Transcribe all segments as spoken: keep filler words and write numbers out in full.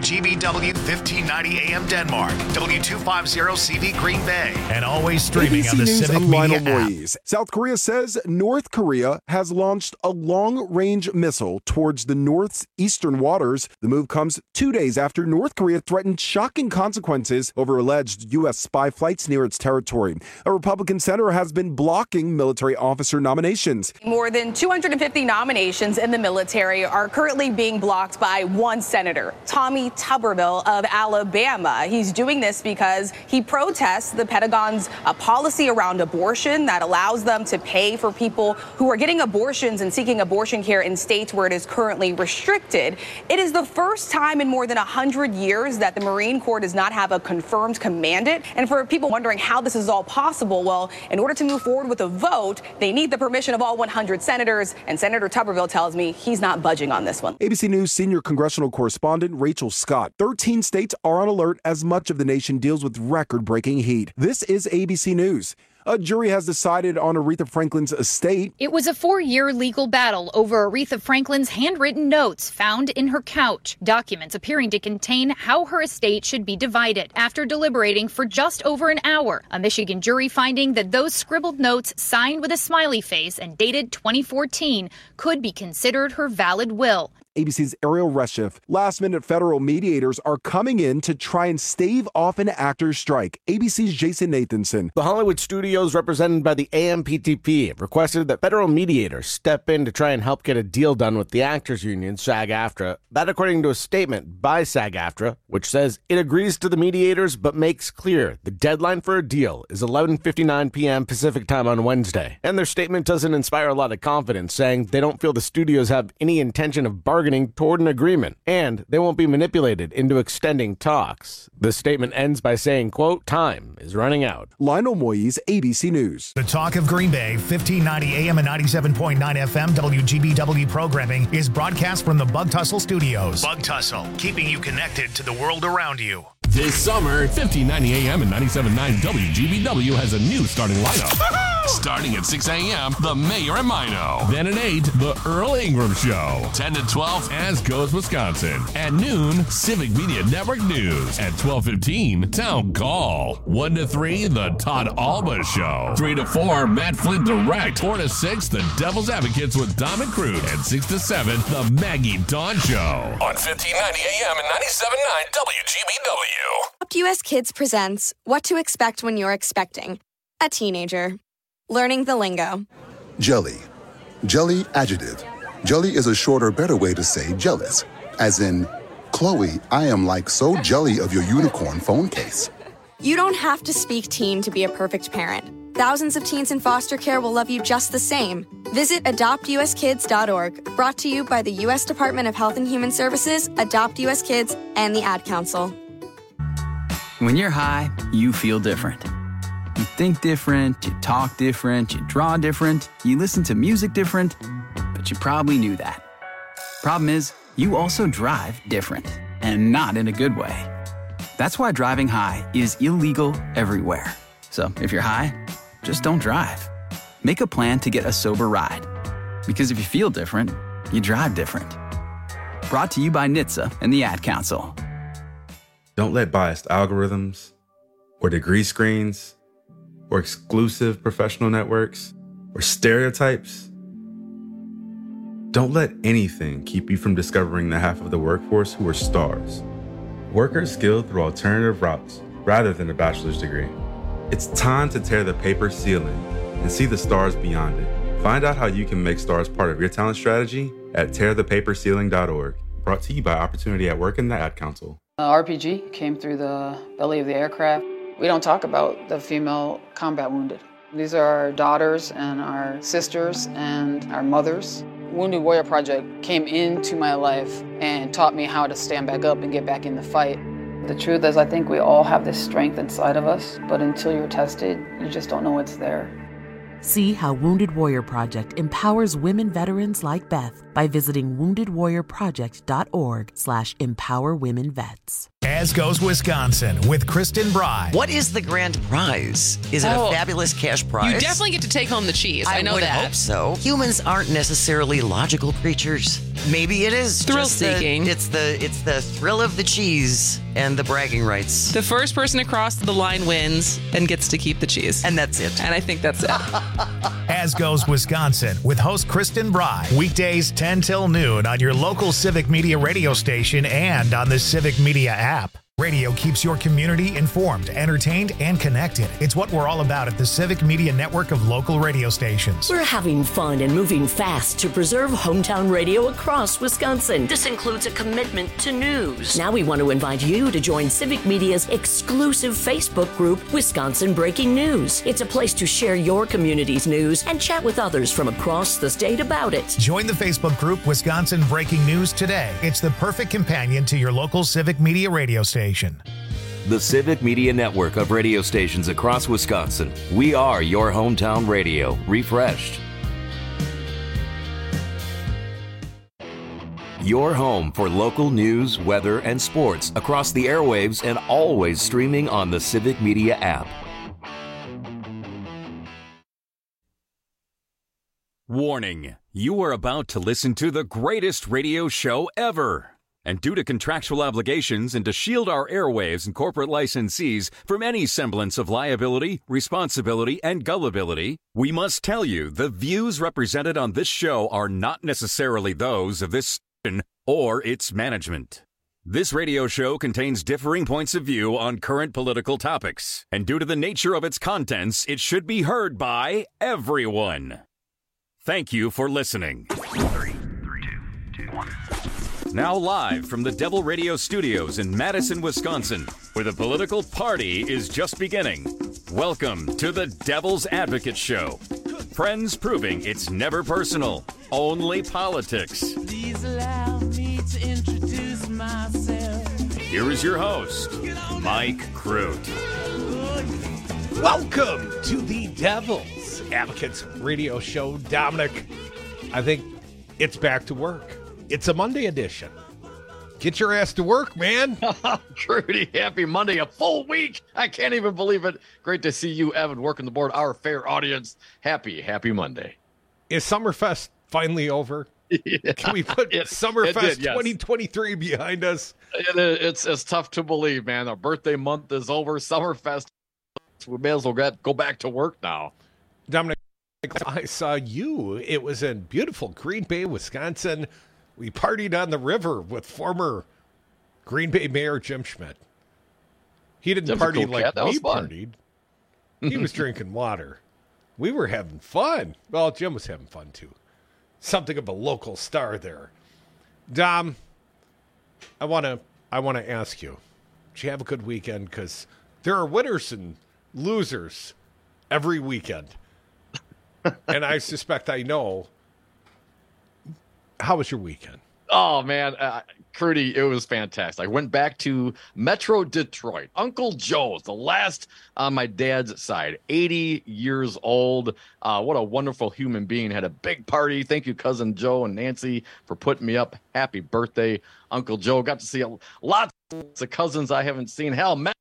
G B W fifteen ninety A M Denmark, W two fifty C V Green Bay, and always streaming on the News, Civic I'm Media Lionel app. Moise. South Korea says North Korea has launched a long-range missile towards the North's eastern waters. The move comes two days after North Korea threatened shocking consequences over alleged U S spy flights near its territory. A Republican senator has been blocking military officer nominations. More than two hundred fifty nominations in the military are currently being blocked by one senator, Tommy Tuberville of Alabama. He's doing this because he protests the Pentagon's uh, policy around abortion that allows them to pay for people who are getting abortions and seeking abortion care in states where it is currently restricted. It is the first time in more than one hundred years that the Marine Corps does not have a confirmed commandant. And for people wondering how this is all possible, well, in order to move forward with a vote, they need the permission of all one hundred senators. And Senator Tuberville tells me he's not budging on this one. A B C News senior congressional correspondent Rachel Scott. thirteen states are on alert as much of the nation deals with record-breaking heat. This is A B C News. A jury has decided on Aretha Franklin's estate. It was a four-year legal battle over Aretha Franklin's handwritten notes found in her couch, documents appearing to contain how her estate should be divided. After deliberating for just over an hour, a Michigan jury finding that those scribbled notes signed with a smiley face and dated twenty fourteen could be considered her valid will. A B C's Ariel Reshef. Last-minute federal mediators are coming in to try and stave off an actor's strike. A B C's Jason Nathanson. The Hollywood studios, represented by the A M P T P, have requested that federal mediators step in to try and help get a deal done with the actors union, SAG-AFTRA. That according to a statement by SAG-AFTRA, which says it agrees to the mediators but makes clear the deadline for a deal is eleven fifty-nine p.m. Pacific time on Wednesday. And their statement doesn't inspire a lot of confidence, saying they don't feel the studios have any intention of bargaining toward an agreement, and they won't be manipulated into extending talks. The statement ends by saying, quote, time is running out. Lionel Moise, A B C News. The Talk of Green Bay, fifteen ninety A M and ninety-seven point nine F M W G B W programming is broadcast from the Bug Tussle Studios. Bug Tussle, keeping you connected to the world around you. This summer, fifteen ninety A M and ninety-seven point nine W G B W has a new starting lineup. Starting at six a.m., The Mayor and Mino. Then at eight, The Earl Ingram Show. ten to twelve, As Goes Wisconsin. At noon, Civic Media Network News. At twelve fifteen, Town Call. one to three, The Todd Alba Show. three to four, Matt Flint Direct. four to six, The Devil's Advocates with Dom and Cruz. And six to seven, The Maggie Dawn Show. On fifteen ninety A M and ninety-seven point nine W G B W. Adopt U S Kids presents What to Expect When You're Expecting a Teenager. Learning the lingo. Jelly. Jelly adjective. Jelly is a shorter, better way to say jealous. As in, Chloe, I am like so jelly of your unicorn phone case. You don't have to speak teen to be a perfect parent. Thousands of teens in foster care will love you just the same. Visit adopt u s kids dot org. Brought to you by the U S Department of Health and Human Services, Adopt U S Kids, and the Ad Council. When you're high, you feel different. You think different, you talk different, you draw different, you listen to music different, but you probably knew that. Problem is, you also drive different, and not in a good way. That's why driving high is illegal everywhere. So if you're high, just don't drive. Make a plan to get a sober ride. Because if you feel different, you drive different. Brought to you by N H T S A and the Ad Council. Don't let biased algorithms or degree screens or exclusive professional networks or stereotypes. Don't let anything keep you from discovering the half of the workforce who are stars. Workers skilled through alternative routes rather than a bachelor's degree. It's time to tear the paper ceiling and see the stars beyond it. Find out how you can make stars part of your talent strategy at tear the paper ceiling dot org. Brought to you by Opportunity at Work and the Ad Council. Uh, R P G came through the belly of the aircraft. We don't talk about the female combat wounded. These are our daughters and our sisters and our mothers. Wounded Warrior Project came into my life and taught me how to stand back up and get back in the fight. The truth is, I think we all have this strength inside of us, but until you're tested, you just don't know it's there. See how Wounded Warrior Project empowers women veterans like Beth by visiting woundedwarriorproject.org slash empower women vets. As Goes Wisconsin with Kristen Bry. What is the grand prize? Is it Oh, a fabulous cash prize? You definitely get to take home the cheese. I, I know would that. hope so. Humans aren't necessarily logical creatures. Maybe it is Thrill just the- seeking. it's the it's the thrill of the cheese and the bragging rights. The first person across the line wins and gets to keep the cheese. And that's it. And I think that's it. As Goes Wisconsin with host Kristen Bry. Weekdays ten till noon on your local Civic Media radio station and on the Civic Media app. Radio keeps your community informed, entertained, and connected. It's what we're all about at the Civic Media network of local radio stations. We're having fun and moving fast to preserve hometown radio across Wisconsin. This includes a commitment to news. Now we want to invite you to join Civic Media's exclusive Facebook group, Wisconsin Breaking News. It's a place to share your community's news and chat with others from across the state about it. Join the Facebook group Wisconsin Breaking News today. It's the perfect companion to your local Civic Media radio station. The Civic Media network of radio stations across Wisconsin. We are your hometown radio, refreshed. Your home for local news, weather, and sports across the airwaves and always streaming on the Civic Media app. Warning, you are about to listen to the greatest radio show ever. And due to contractual obligations and to shield our airwaves and corporate licensees from any semblance of liability, responsibility, and gullibility, we must tell you the views represented on this show are not necessarily those of this station or its management. This radio show contains differing points of view on current political topics, and due to the nature of its contents, it should be heard by everyone. Thank you for listening. Three, three, two, two, one. Now live from the Devil Radio Studios in Madison, Wisconsin, where the political party is just beginning. Welcome to the Devil's Advocate Show. Friends proving it's never personal, only politics. Please allow me to introduce myself. Here is your host, Mike Crute. Welcome to the Devil's Advocates Radio Show. Dominic, I think it's back to work. It's a Monday edition. Get your ass to work, man. Trudy, happy Monday, a full week. I can't even believe it. Great to see you, Evan, working the board, our fair audience. Happy, happy Monday. Is Summerfest finally over? Yeah. Can we put it, Summerfest it did, yes. twenty twenty-three behind us? It, it's, it's tough to believe, man. Our birthday month is over. Summerfest, we may as well get, go back to work now. Dominic, I saw you. It was in beautiful Green Bay, Wisconsin. We partied on the river with former Green Bay Mayor Jim Schmidt. He didn't Jim's party cool like we fun. partied. He was drinking water. We were having fun. Well, Jim was having fun, too. Something of a local star there. Dom, I want to I want to ask you, did you have a good weekend? Because there are winners and losers every weekend. And I suspect I know. How was your weekend? Oh, man, uh, Crudy, it was fantastic. I went back to Metro Detroit. Uncle Joe's, the last on my dad's side, eighty years old. Uh, what a wonderful human being. Had a big party. Thank you, Cousin Joe and Nancy, for putting me up. Happy birthday, Uncle Joe. Got to see a, lots of cousins I haven't seen. Hell, met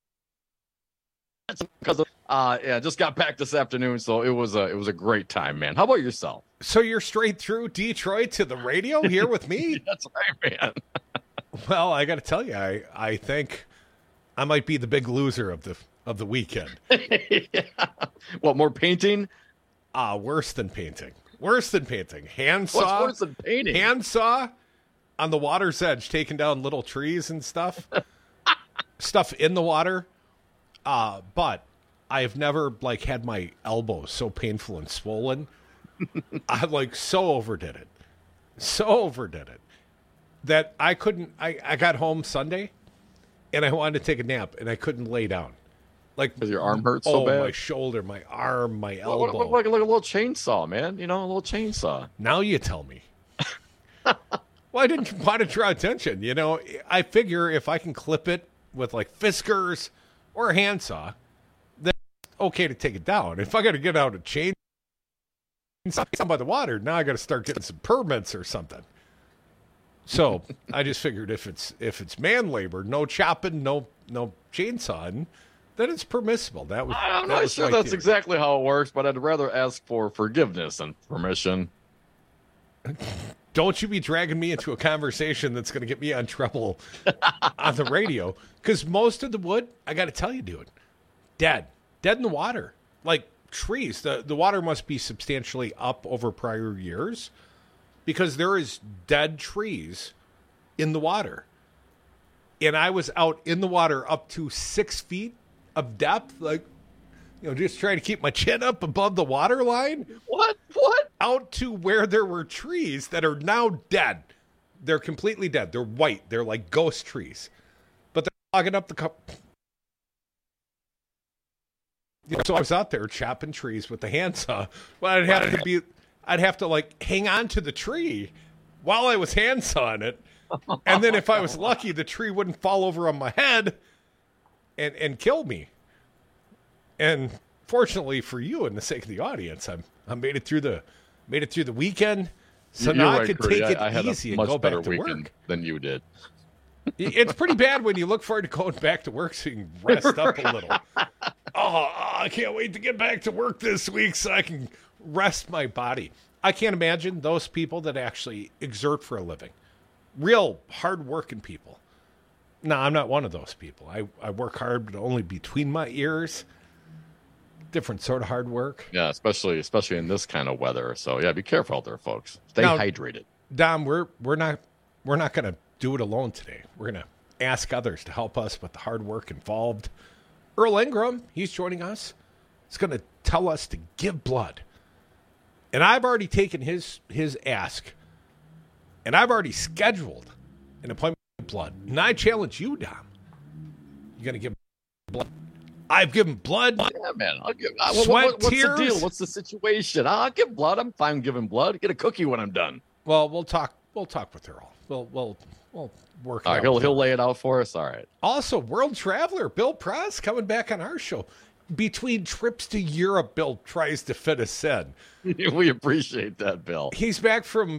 some cousins. Uh, yeah, just got back this afternoon, so it was a, it was a great time, man. How about yourself? So you're straight through Detroit to the radio here with me? That's right, man. Well, I got to tell you, I, I think I might be the big loser of the of the weekend. Yeah. What, more painting? Ah, uh, worse than painting. Worse than painting. Handsaw. What's worse than painting? Handsaw on the water's edge, taking down little trees and stuff. Stuff in the water. Uh, but I have never like had my elbow so painful and swollen. I like so overdid it. So overdid it. That I couldn't, I, I got home Sunday and I wanted to take a nap and I couldn't lay down. Like, because your arm hurts so oh, bad? My shoulder, my arm, my elbow. What, what, what, like a little chainsaw, man. You know, a little chainsaw. Now you tell me. Well, I didn't want to draw attention. You know, I figure if I can clip it with like Fiskars or a handsaw, then it's okay to take it down. If I got to get out a chain Some by the water. Now I got to start getting some permits or something. So I just figured if it's if it's man labor, no chopping, no no chainsawing, then it's permissible. That was. I'm that not was sure my that's theory. exactly how it works, but I'd rather ask for forgiveness than permission. Don't you be dragging me into a conversation that's going to get me on trouble on the radio. Because most of the wood, I got to tell you, dude, dead. Dead in the water. Like trees. The, the water must be substantially up over prior years because there is dead trees in the water. And I was out in the water up to six feet of depth, like, you know, just trying to keep my chin up above the water line. What? What? Out to where there were trees that are now dead. They're completely dead. They're white. They're like ghost trees. But they're clogging up the cup. So I was out there chopping trees with the handsaw. Well, I'd have to be, I'd have to like hang on to the tree while I was handsawing it. And then if I was lucky, the tree wouldn't fall over on my head and, and kill me. And fortunately for you and the sake of the audience, I'm I made it through the made it through the weekend. So You're now right, I could Curdy. take it I, I had easy a and much go better back to weekend work. than you did. It's pretty bad when you look forward to going back to work so you can rest up a little. Oh, I can't wait to get back to work this week so I can rest my body. I can't imagine those people that actually exert for a living. Real hard-working people. No, I'm not one of those people. I, I work hard, but only between my ears. Different sort of hard work. Yeah, especially especially in this kind of weather. So yeah, be careful out there, folks. Stay Now, hydrated. Dom, we're we're not we're not going to do it alone today. We're going to ask others to help us with the hard work involved. Earl Ingram, he's joining us. He's going to tell us to give blood. And I've already taken his his ask. And I've already scheduled an appointment with blood. And I challenge you, Dom. You going to give blood? I've given blood. Yeah, man. I'll give, I, sweat, what, what, what's tears. the deal? What's the situation? I'll give blood. I'm fine giving blood. Get a cookie when I'm done. Well, we'll talk. We'll talk with Earl. We'll we'll we'll work. It All right, out he'll with he'll Earl. lay it out for us. All right. Also, world traveler Bill Press coming back on our show. Between trips to Europe, Bill tries to fit us in. We appreciate that, Bill. He's back from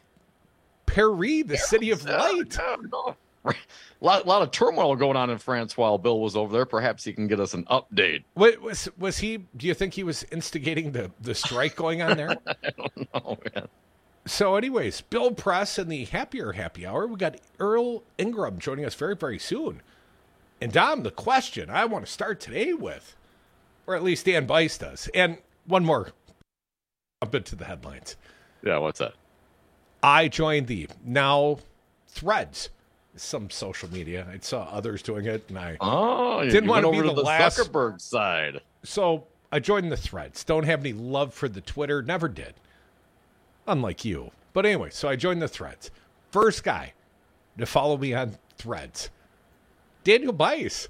Paris, the city of light. A lot, lot of turmoil going on in France while Bill was over there. Perhaps he can get us an update. What, was was he? Do you think he was instigating the, the strike going on there? I don't know, man. So, anyways, Bill Press and the Happier Happy Hour. We got Earl Ingram joining us very, very soon. And Dom, the question I want to start today with, or at least Dan Bice does, and one more. Jump into the headlines. Yeah, what's that? I joined the now Threads. Some social media. I saw others doing it, and I oh, you, didn't you want to went be over the, to the last. Zuckerberg side. So I joined the Threads. Don't have any love for the Twitter. Never did. Unlike you. But anyway, so I joined the Threads. First guy to follow me on Threads. Daniel Bice.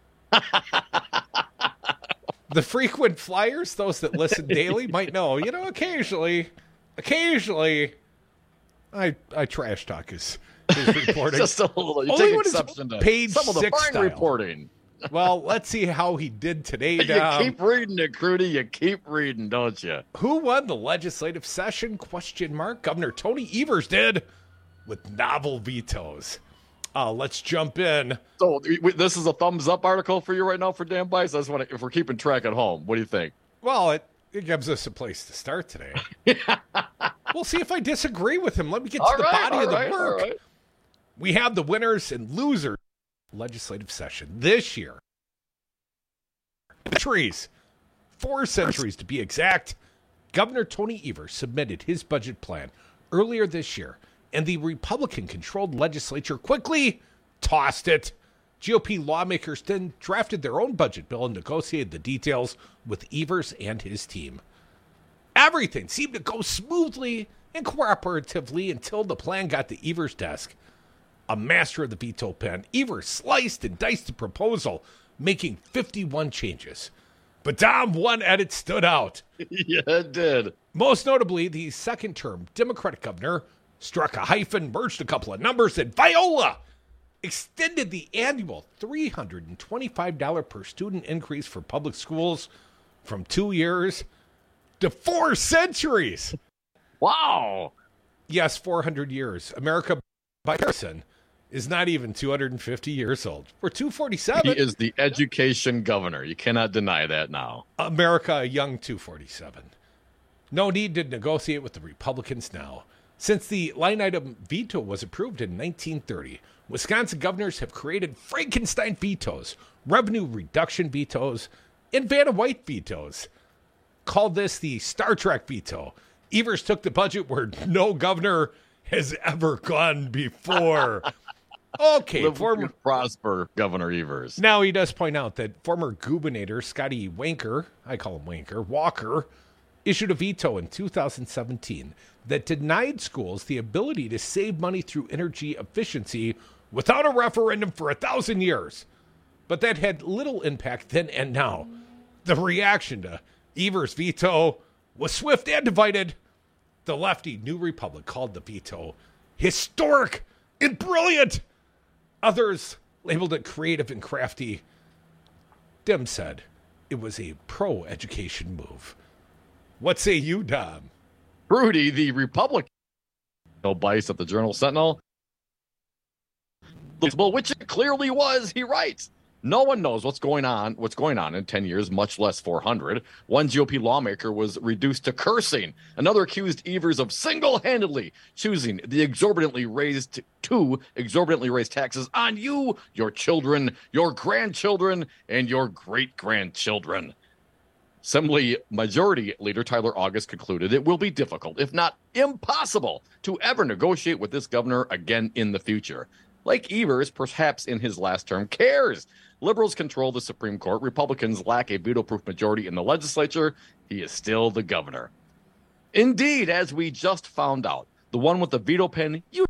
The frequent flyers, those that listen daily, might know. You know, occasionally, occasionally, I I trash talk his, his reporting. Just a little. You Only take when it's exception to page some of the six fine style. reporting. Well, let's see how he did today. You Dom. keep reading it, Crudy. You keep reading, don't you? Who won the legislative session? Question mark. Governor Tony Evers did with novel vetoes. Uh, let's jump in. So we, this is a thumbs up article for you right now for Dan Bice. I just want to, if we're keeping track at home, what do you think? Well, it, it gives us a place to start today. We'll see if I disagree with him. Let me get to All the right, body all of the right, all work. right. We have the winners and losers legislative session this year. The trees. Four centuries to be exact. Governor Tony Evers submitted his budget plan earlier this year, and the Republican-controlled legislature quickly tossed it. G O P lawmakers then drafted their own budget bill and negotiated the details with Evers and his team. Everything seemed to go smoothly and cooperatively until the plan got to Evers' desk. A master of the veto pen, Evers sliced and diced the proposal, making fifty-one changes. But Dom, one edit stood out. Yeah, it did. Most notably, the second-term Democratic governor struck a hyphen, merged a couple of numbers, and Viola extended the annual three hundred twenty-five dollars per student increase for public schools from two years to four centuries. Wow. Yes, four hundred years. America, by comparison, is not even two hundred fifty years old. We're two forty-seven. He is the education governor. You cannot deny that now. America, a young two forty-seven. No need to negotiate with the Republicans now. Since the line item veto was approved in nineteen thirty, Wisconsin governors have created Frankenstein vetoes, revenue reduction vetoes, and Vanna White vetoes. Called this the Star Trek veto. Evers took the budget where no governor has ever gone before. Okay, Live former prosper, Governor Evers. Now he does point out that former gubernator Scotty Wanker, I call him Wanker, Walker, issued a veto in two thousand seventeen that denied schools the ability to save money through energy efficiency without a referendum for a thousand years. But that had little impact then and now. The reaction to Evers' veto was swift and divided. The lefty New Republic called the veto historic and brilliant. Others labeled it creative and crafty. Dem said it was a pro-education move. What say you, Dom? Rudy, the Republican Bill Bice at the Journal Sentinel, which it clearly was, he writes, no one knows what's going on, what's going on in ten years, much less four hundred. One G O P lawmaker was reduced to cursing. Another accused Evers of single-handedly choosing the exorbitantly raised two exorbitantly raised taxes on you, your children, your grandchildren, and your great-grandchildren. Assembly Majority Leader Tyler August concluded it will be difficult, if not impossible, to ever negotiate with this governor again in the future. Like Evers, perhaps in his last term, cares. Liberals control the Supreme Court. Republicans lack a veto-proof majority in the legislature. He is still the governor. Indeed, as we just found out, the one with the veto pen, you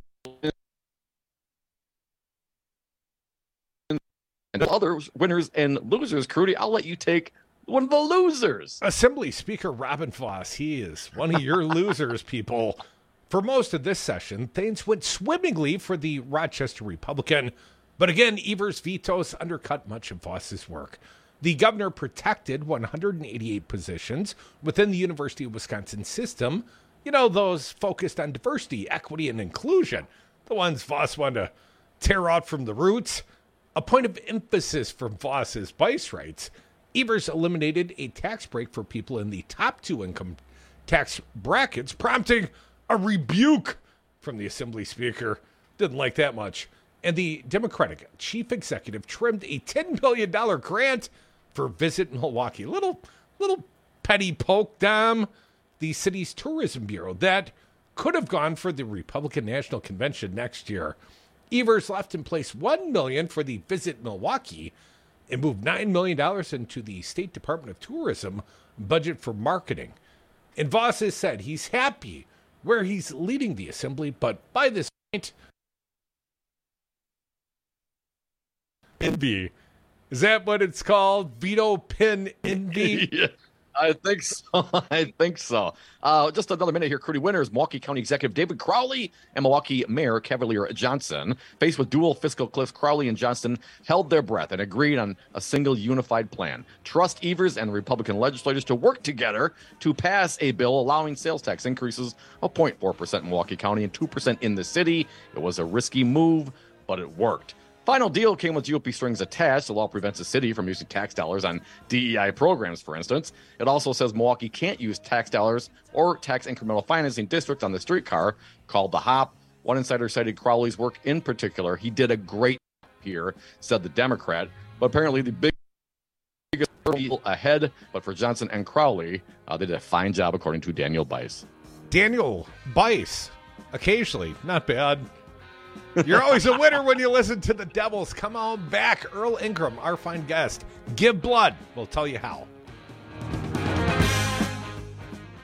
and others, winners and losers, Crudy, I'll let you take one of the losers. Assembly Speaker Robin Voss, he is one of your losers, people. For most of this session, things went swimmingly for the Rochester Republican. But again, Evers' vetoes undercut much of Voss's work. The governor protected one hundred eighty-eight positions within the University of Wisconsin system. You know, those focused on diversity, equity, and inclusion. The ones Voss wanted to tear out from the roots. A point of emphasis from Voss's Bice writes, Evers eliminated a tax break for people in the top two income tax brackets, prompting a rebuke from the Assembly Speaker. Didn't like that much. And the Democratic chief executive trimmed a ten million dollars grant for Visit Milwaukee. Little, little petty poke, Dom. The city's tourism bureau that could have gone for the Republican National Convention next year. Evers left in place one million dollars for the Visit Milwaukee and moved nine million dollars into the State Department of Tourism budget for marketing. And Voss has said he's happy where he's leading the assembly, but by this point, envy. Is that what it's called? Veto pin envy? Yeah, I think so. I think so. Uh, just another minute here. Crudy winners, Milwaukee County Executive David Crowley and Milwaukee Mayor Cavalier Johnson. Faced with dual fiscal cliffs, Crowley and Johnson held their breath and agreed on a single unified plan. Trust Evers and Republican legislators to work together to pass a bill allowing sales tax increases of zero point four percent in Milwaukee County and two percent in the city. It was a risky move, but it worked. Final deal came with G O P strings attached. The law prevents the city from using tax dollars on D E I programs, for instance. It also says Milwaukee can't use tax dollars or tax incremental financing district on the streetcar called the HOP. One insider cited Crowley's work in particular. He did a great job here, said the Democrat. But apparently the big biggest ahead. But for Johnson and Crowley, uh, they did a fine job, according to Daniel Bice. Daniel Bice, occasionally, not bad. You're always a winner when you listen to the Devils. Come on back. Earl Ingram, our fine guest. Give blood. We'll tell you how.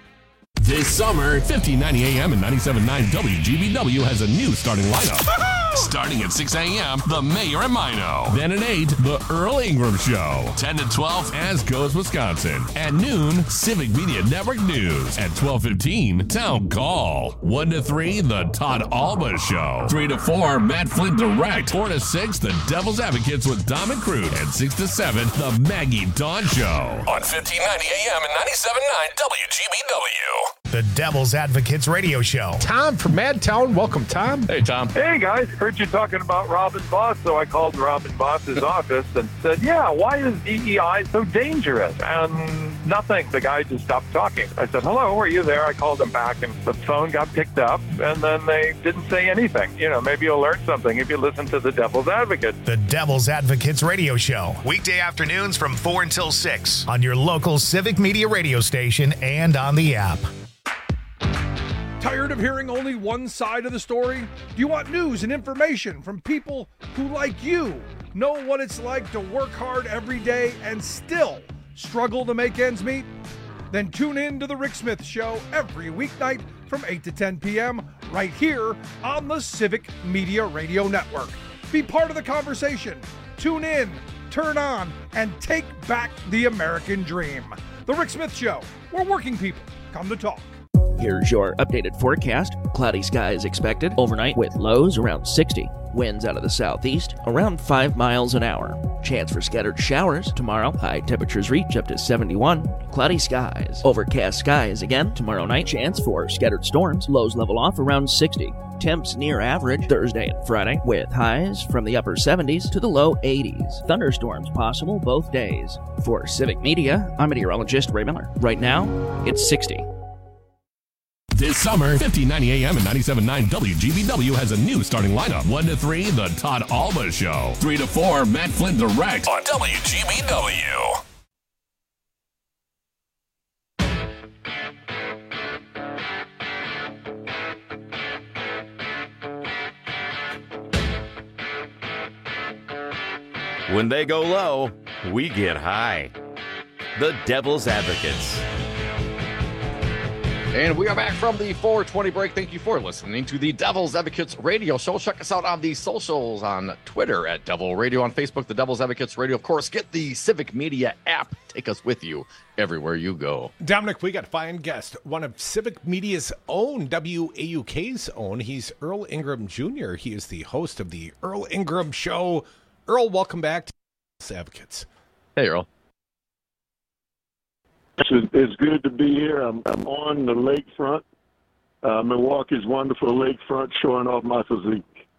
This summer, fifteen ninety A M and ninety-seven point nine W G B W has a new starting lineup. Starting at six a.m., the Mayor and Mino. Then at eight, the Earl Ingram Show. ten to twelve, As Goes Wisconsin. At noon, Civic Media Network News. At twelve fifteen, Town Call. one to three, the Todd Alba Show. three to four, Matt Flint Direct. four to six, the Devil's Advocates with Dom and Crude. And six to seven, the Maggie Dawn Show. On fifteen ninety A M and ninety-seven point nine W G B W. The Devil's Advocates Radio Show. Tom from Madtown. Welcome, Tom. Hey, Tom. Hey, guys. Heard you talking about Robin Boss, so I called Robin Boss's office and said, yeah, why is D E I so dangerous? And nothing. The guy just stopped talking. I said, hello, are you there? I called him back, and the phone got picked up, and then they didn't say anything. You know, maybe you'll learn something if you listen to the Devil's Advocate. The Devil's Advocates Radio Show. Weekday afternoons from four until six on your local Civic Media radio station and on the app. Tired of hearing only one side of the story? Do you want news and information from people who, like you, know what it's like to work hard every day and still struggle to make ends meet? Then tune in to The Rick Smith Show every weeknight from eight to ten p.m. right here on the Civic Media Radio Network. Be part of the conversation. Tune in, turn on, and take back the American dream. The Rick Smith Show, where working people come to talk. Here's your updated forecast. Cloudy skies expected overnight with lows around sixty. Winds out of the southeast around five miles an hour. Chance for scattered showers tomorrow. High temperatures reach up to seventy-one. Cloudy skies. Overcast skies again tomorrow night. Chance for scattered storms. Lows level off around sixty. Temps near average Thursday and Friday with highs from the upper seventies to the low eighties. Thunderstorms possible both days. For Civic Media, I'm meteorologist Ray Miller. Right now, it's sixty. This summer, fifteen ninety A M and ninety-seven point nine W G B W has a new starting lineup. one to three, The Todd Alba Show. three to four, Matt Flint Direct on W G B W. When they go low, we get high. The Devil's Advocates. And we are back from the four twenty break. Thank you for listening to the Devil's Advocates Radio Show. Check us out on the socials, on Twitter at Devil Radio, on Facebook, the Devil's Advocates Radio. Of course, get the Civic Media app. Take us with you everywhere you go. Dominic, we got a fine guest, one of Civic Media's own, W A U K's own. He's Earl Ingram Junior He is the host of the Earl Ingram Show. Earl, welcome back to Devil's Advocates. Hey, Earl. It's, it's good to be here. I'm, I'm on the lakefront, uh, Milwaukee's wonderful lakefront, showing off my physique.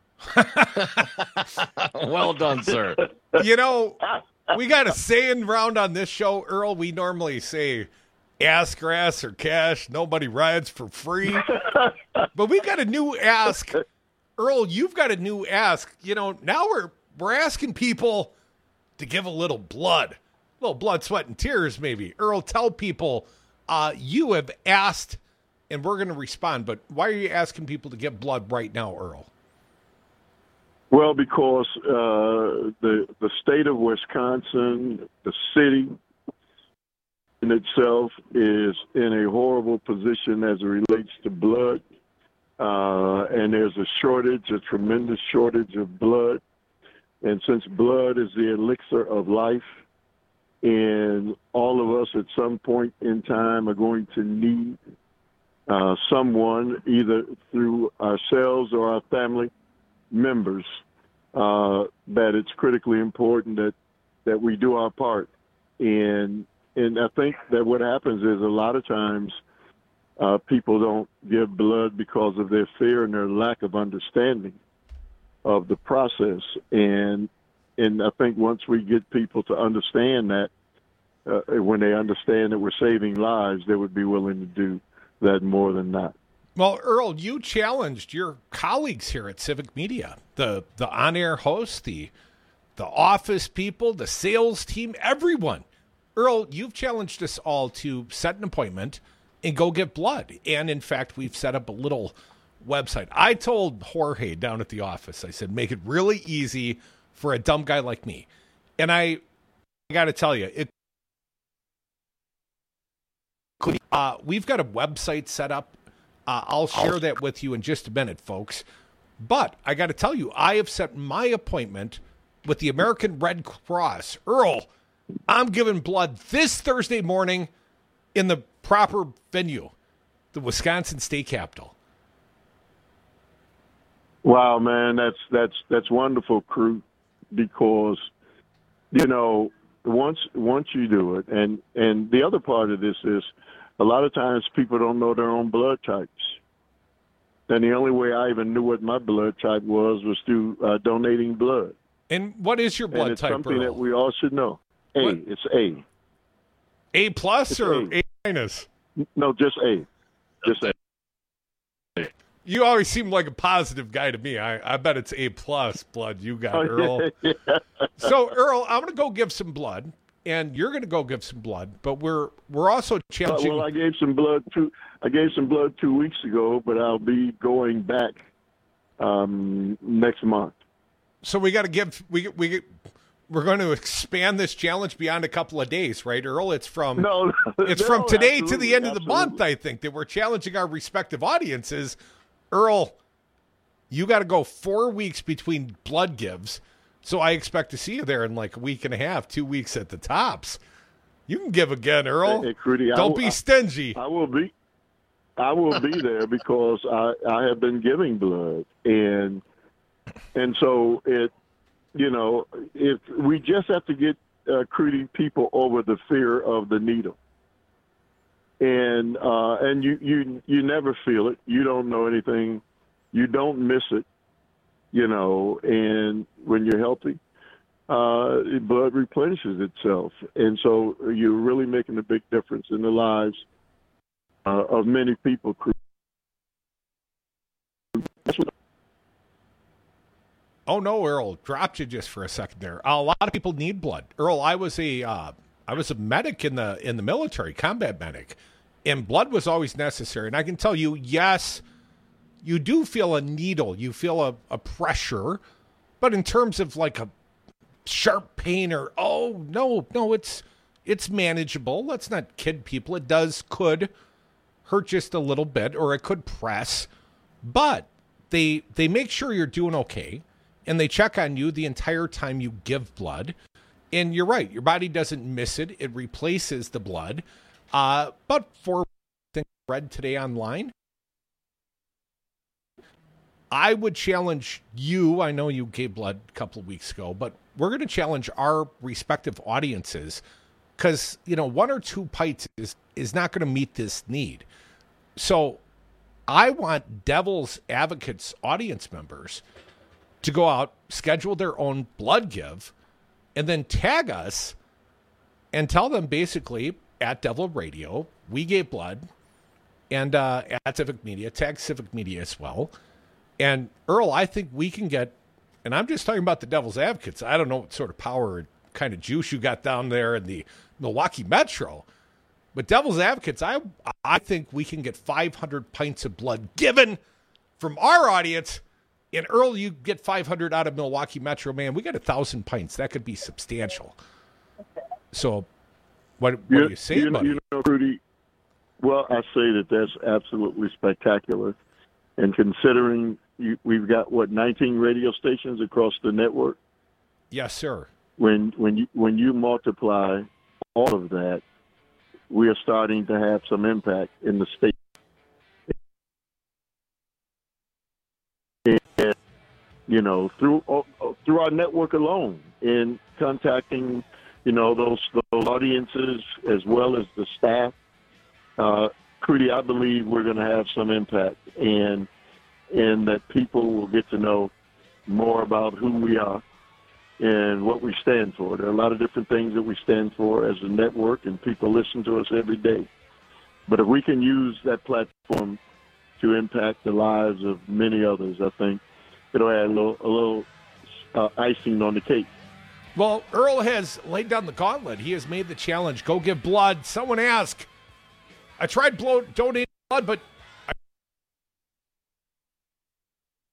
Well done, sir. You know, we got a saying round on this show, Earl. We normally say ass grass or cash. Nobody rides for free. But we've got a new ask. Earl, you've got a new ask. You know, now we're we're asking people to give a little blood. A little blood, sweat, and tears, maybe. Earl, tell people uh, you have asked, and we're going to respond, but why are you asking people to give blood right now, Earl? Well, because uh, the the state of Wisconsin, the city in itself, is in a horrible position as it relates to blood, uh, and there's a shortage, a tremendous shortage of blood, and since blood is the elixir of life, and all of us at some point in time are going to need uh, someone, either through ourselves or our family members, uh, that it's critically important that, that we do our part. And and I think that what happens is a lot of times uh, people don't give blood because of their fear and their lack of understanding of the process. And And I think once we get people to understand that, uh, when they understand that we're saving lives, they would be willing to do that more than not. Well, Earl, you challenged your colleagues here at Civic Media, the the on-air hosts, the the office people, the sales team, everyone. Earl, you've challenged us all to set an appointment and go get blood. And, in fact, we've set up a little website. I told Jorge down at the office, I said, make it really easy for a dumb guy like me. And I, I got to tell you, it. Uh, we've got a website set up. Uh, I'll share that with you in just a minute, folks. But I got to tell you, I have set my appointment with the American Red Cross. Earl, I'm giving blood this Thursday morning in the proper venue, the Wisconsin State Capitol. Wow, man, that's that's that's wonderful, Crew, because you know once once you do it, and and the other part of this is a lot of times people don't know their own blood types. And the only way I even knew what my blood type was was through uh, donating blood. And what is your blood and it's type, something Earl? that we all should know. A, What? it's A. A plus It's or A. A minus? No, just A. Just A. You always seem like a positive guy to me. I, I bet it's A plus blood you got, Oh, Earl. yeah, yeah. So, Earl, I'm going to go give some blood, and you're going to go give some blood. But we're we're also challenging. Well, I gave some blood two. I gave some blood two weeks ago, but I'll be going back um, next month. So we got to give we we we're going to expand this challenge beyond a couple of days, right, Earl? It's from No, it's no, from today to the absolutely, end of the month. absolutely. I think that we're challenging our respective audiences. Earl, you got to go four weeks between blood gives, so I expect to see you there in like a week and a half, two weeks at the tops. You can give again, Earl. Hey, hey, Crudy, I Don't will- be stingy. I will be. I will be there because I, I have been giving blood, and and so it, you know, if we just have to get uh, Crudy people over the fear of the needle, and uh, and you, you you never feel it, you don't know anything, you don't miss it, you know, and when you're healthy, uh, blood replenishes itself, and so you're really making a big difference in the lives Uh, of many people. Oh no, Earl, dropped you just for a second there. A lot of people need blood. Earl, I was a uh, I was a medic in the in the military, combat medic, and blood was always necessary. And I can tell you, yes, you do feel a needle, you feel a, a pressure, but in terms of like a sharp pain or oh no, no, it's it's manageable. Let's not kid people. It does could hurt just a little bit, or it could press, but they they make sure you're doing okay, and they check on you the entire time you give blood. And you're right, your body doesn't miss it; it replaces the blood. Uh, but for things I read today online, I would challenge you. I know you gave blood a couple of weeks ago, but we're going to challenge our respective audiences because you know one or two pints is is not going to meet this need. So I want Devil's Advocates audience members to go out, schedule their own blood give, and then tag us and tell them basically at Devil Radio, we gave blood, and uh, at Civic Media, tag Civic Media as well. And Earl, I think we can get, and I'm just talking about the Devil's Advocates. I don't know what sort of power and kind of juice you got down there in the Milwaukee Metro. But Devil's Advocates, I I think we can get five hundred pints of blood given from our audience. And Earl, you get five hundred out of Milwaukee Metro, man. We got a thousand pints. That could be substantial. So, what, what do you say, you, buddy? You know, Rudy, well, I say that that's absolutely spectacular. And considering you, we've got, what, nineteen radio stations across the network? Yes, sir. When, when, you, when you multiply all of that, we are starting to have some impact in the state. And, you know, through through our network alone, in contacting, you know, those those audiences as well as the staff, uh, Crudy, I believe we're going to have some impact, and and that people will get to know more about who we are and what we stand for. There are a lot of different things that we stand for as a network, and people listen to us every day. But if we can use that platform to impact the lives of many others, I think it'll add a little, a little uh, icing on the cake. Well, Earl has laid down the gauntlet. He has made the challenge. Go give blood. Someone ask. I tried blow, donating blood, but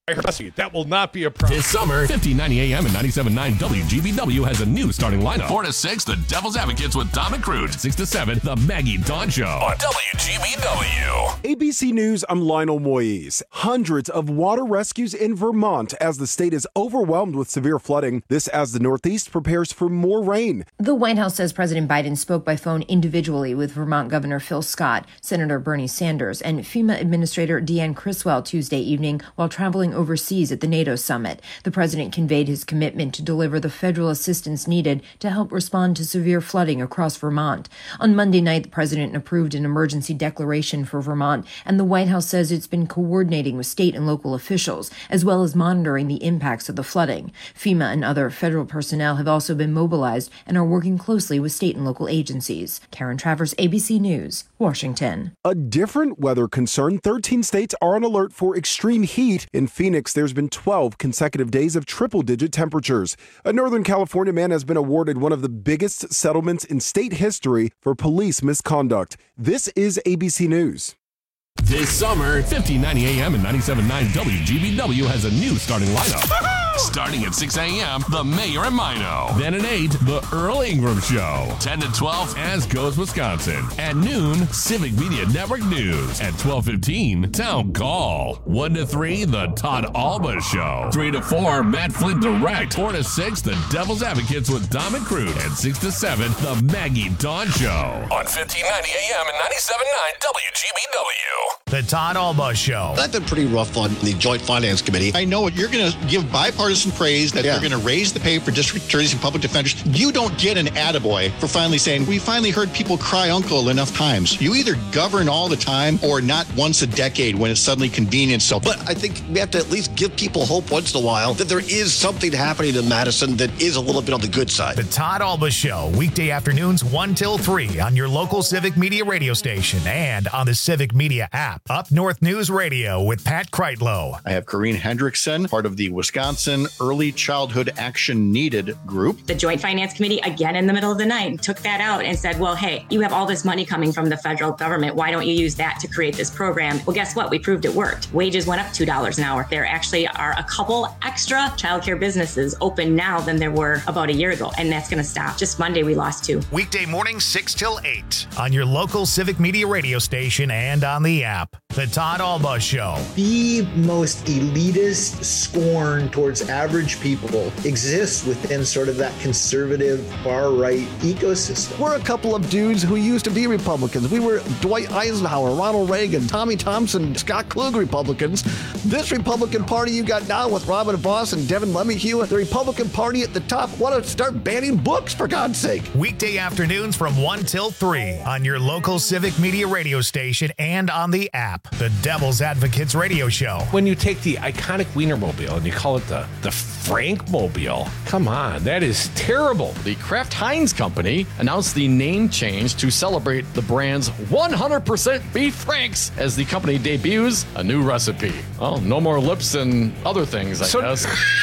That will not be a problem. This summer, fifteen ninety A M and ninety-seven point nine W G B W has a new starting lineup. four to six, the Devil's Advocates with Dom and Crude. six to seven, the Maggie Dawn Show on W G B W. A B C News, I'm Lionel Moyes. Hundreds of water rescues in Vermont as the state is overwhelmed with severe flooding. This as the Northeast prepares for more rain. The White House says President Biden spoke by phone individually with Vermont Governor Phil Scott, Senator Bernie Sanders, and FEMA Administrator Deanne Criswell Tuesday evening while traveling overseas at the NATO summit. The president conveyed his commitment to deliver the federal assistance needed to help respond to severe flooding across Vermont. On Monday night, the president approved an emergency declaration for Vermont, and the White House says it's been coordinating with state and local officials, as well as monitoring the impacts of the flooding. FEMA and other federal personnel have also been mobilized and are working closely with state and local agencies. Karen Travers, A B C News, Washington. A different weather concern. thirteen states are on alert for extreme heat. In Phoenix, there's been twelve consecutive days of triple-digit temperatures. A Northern California man has been awarded one of the biggest settlements in state history for police misconduct. This is A B C News. This summer, fifteen ninety A M and ninety-seven point nine W G B W has a new starting lineup. Starting at six A M, the Mayor and Mino. Then at eight, the Earl Ingram Show. ten to twelve, As Goes Wisconsin. At noon, Civic Media Network News. At twelve fifteen, Town Call. one to three, the Todd Alba Show. three to four, Matt Flint Direct. four to six, the Devil's Advocates with Dom and Crude. And six to seven, the Maggie Dawn Show. On fifteen ninety A M and ninety-seven point nine W G B W. The Todd Alba Show. I've been pretty rough on the Joint Finance Committee. I know you're going to give bipartisan praise that yeah. they're going to raise the pay for district attorneys and public defenders. You don't get an attaboy for finally saying, we finally heard people cry uncle enough times. You either govern all the time or not once a decade when it's suddenly convenient. So, but I think we have to at least give people hope once in a while that there is something happening in Madison that is a little bit on the good side. The Todd Alba Show, weekday afternoons one till three on your local Civic Media radio station and on the Civic Media app. Up North News Radio with Pat Kreitlow. I have Corrine Hendrickson, part of the Wisconsin Early Childhood Action Needed group. The Joint Finance Committee, again in the middle of the night, took that out and said, well, hey, you have all this money coming from the federal government. Why don't you use that to create this program? Well, guess what? We proved it worked. Wages went up two dollars an hour. There actually are a couple extra childcare businesses open now than there were about a year ago, and that's going to stop. Just Monday, we lost two. Weekday mornings, six till eight on your local Civic Media radio station and on the app. The Todd Alba Show. The most elitist scorn towards average people exists within sort of that conservative far-right ecosystem. We're a couple of dudes who used to be Republicans. We were Dwight Eisenhower, Ronald Reagan, Tommy Thompson, Scott Klug Republicans. This Republican Party you got now with Robin Voss and Devin LeMahieu, the Republican Party at the top, want to start banning books, for God's sake. Weekday afternoons from one till three on your local Civic Media radio station and on the app. The Devil's Advocates radio show. When you take the iconic Wienermobile and you call it the, the Frankmobile, come on, that is terrible. The Kraft Heinz Company announced the name change to celebrate the brand's one hundred percent beef Franks as the company debuts a new recipe. Well, no more lips and other things, I so- guess.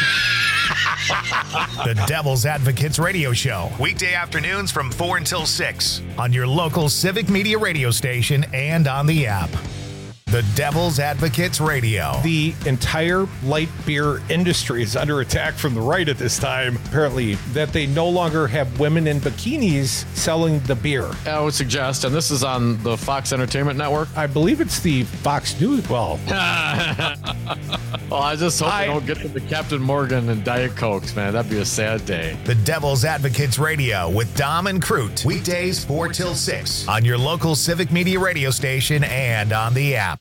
The Devil's Advocates radio show. Weekday afternoons from four until six on your local Civic Media radio station and on the app. The Devil's Advocates Radio. The entire light beer industry is under attack from the right at this time, apparently, that they no longer have women in bikinis selling the beer. I would suggest, and this is on the Fox Entertainment Network. I believe it's the Fox News. Well, well I just hope I, they don't get to the Captain Morgan and Diet Cokes, man. That'd be a sad day. The Devil's Advocates Radio with Dom and Crute. Weekdays four till six on your local Civic Media radio station and on the app.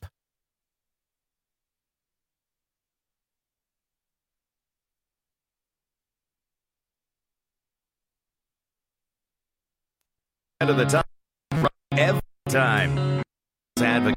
To the top every time. Advocates.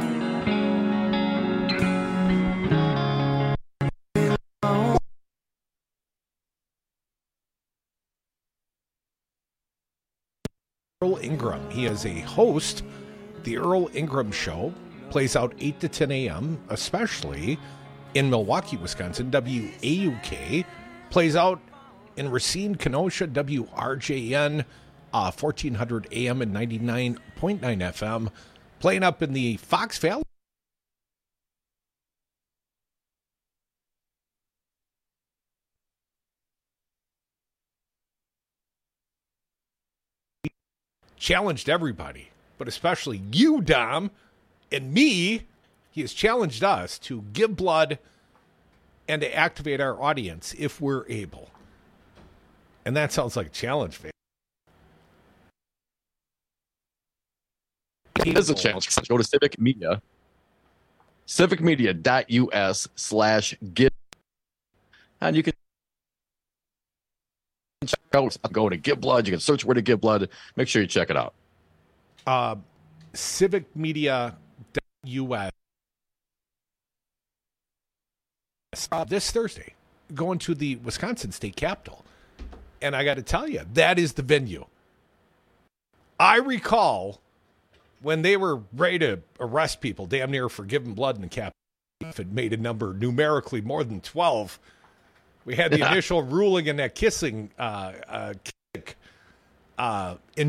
Earl Ingram. He is a host. The Earl Ingram Show plays out eight to ten a.m., especially in Milwaukee, Wisconsin. W A U K plays out in Racine, Kenosha. W R J N. Uh, fourteen hundred A M and ninety-nine point nine F M, playing up in the Fox Valley. challenged everybody, but especially you, Dom, and me. He has challenged us to give blood and to activate our audience if we're able. And that sounds like a challenge, man. It is a challenge. Go to Civic Media, civicmedia.us slash give, and you can check out, go to Give Blood. You can search where to give blood. Make sure you check it out. Uh, civicmedia.us. Uh, this Thursday, going to the Wisconsin State Capitol. And I got to tell you, that is the venue. I recall when they were ready to arrest people, damn near for giving blood in the Capitol, if it made a number numerically more than twelve. We had the yeah. initial ruling in that kissing uh, uh, kick. Uh, in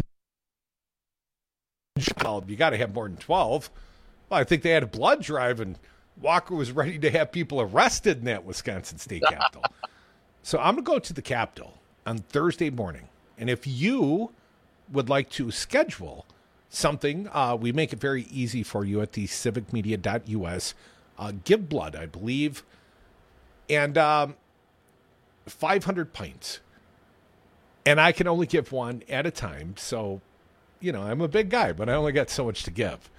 you got to have more than twelve. Well, I think they had a blood drive, and Walker was ready to have people arrested in that Wisconsin State Capitol. So I'm going to go to the Capitol on Thursday morning. And if you would like to schedule something, uh, we make it very easy for you at the civicmedia.us. Uh, give blood, I believe. And um, five hundred pints. And I can only give one at a time. So, you know, I'm a big guy, but I only got so much to give.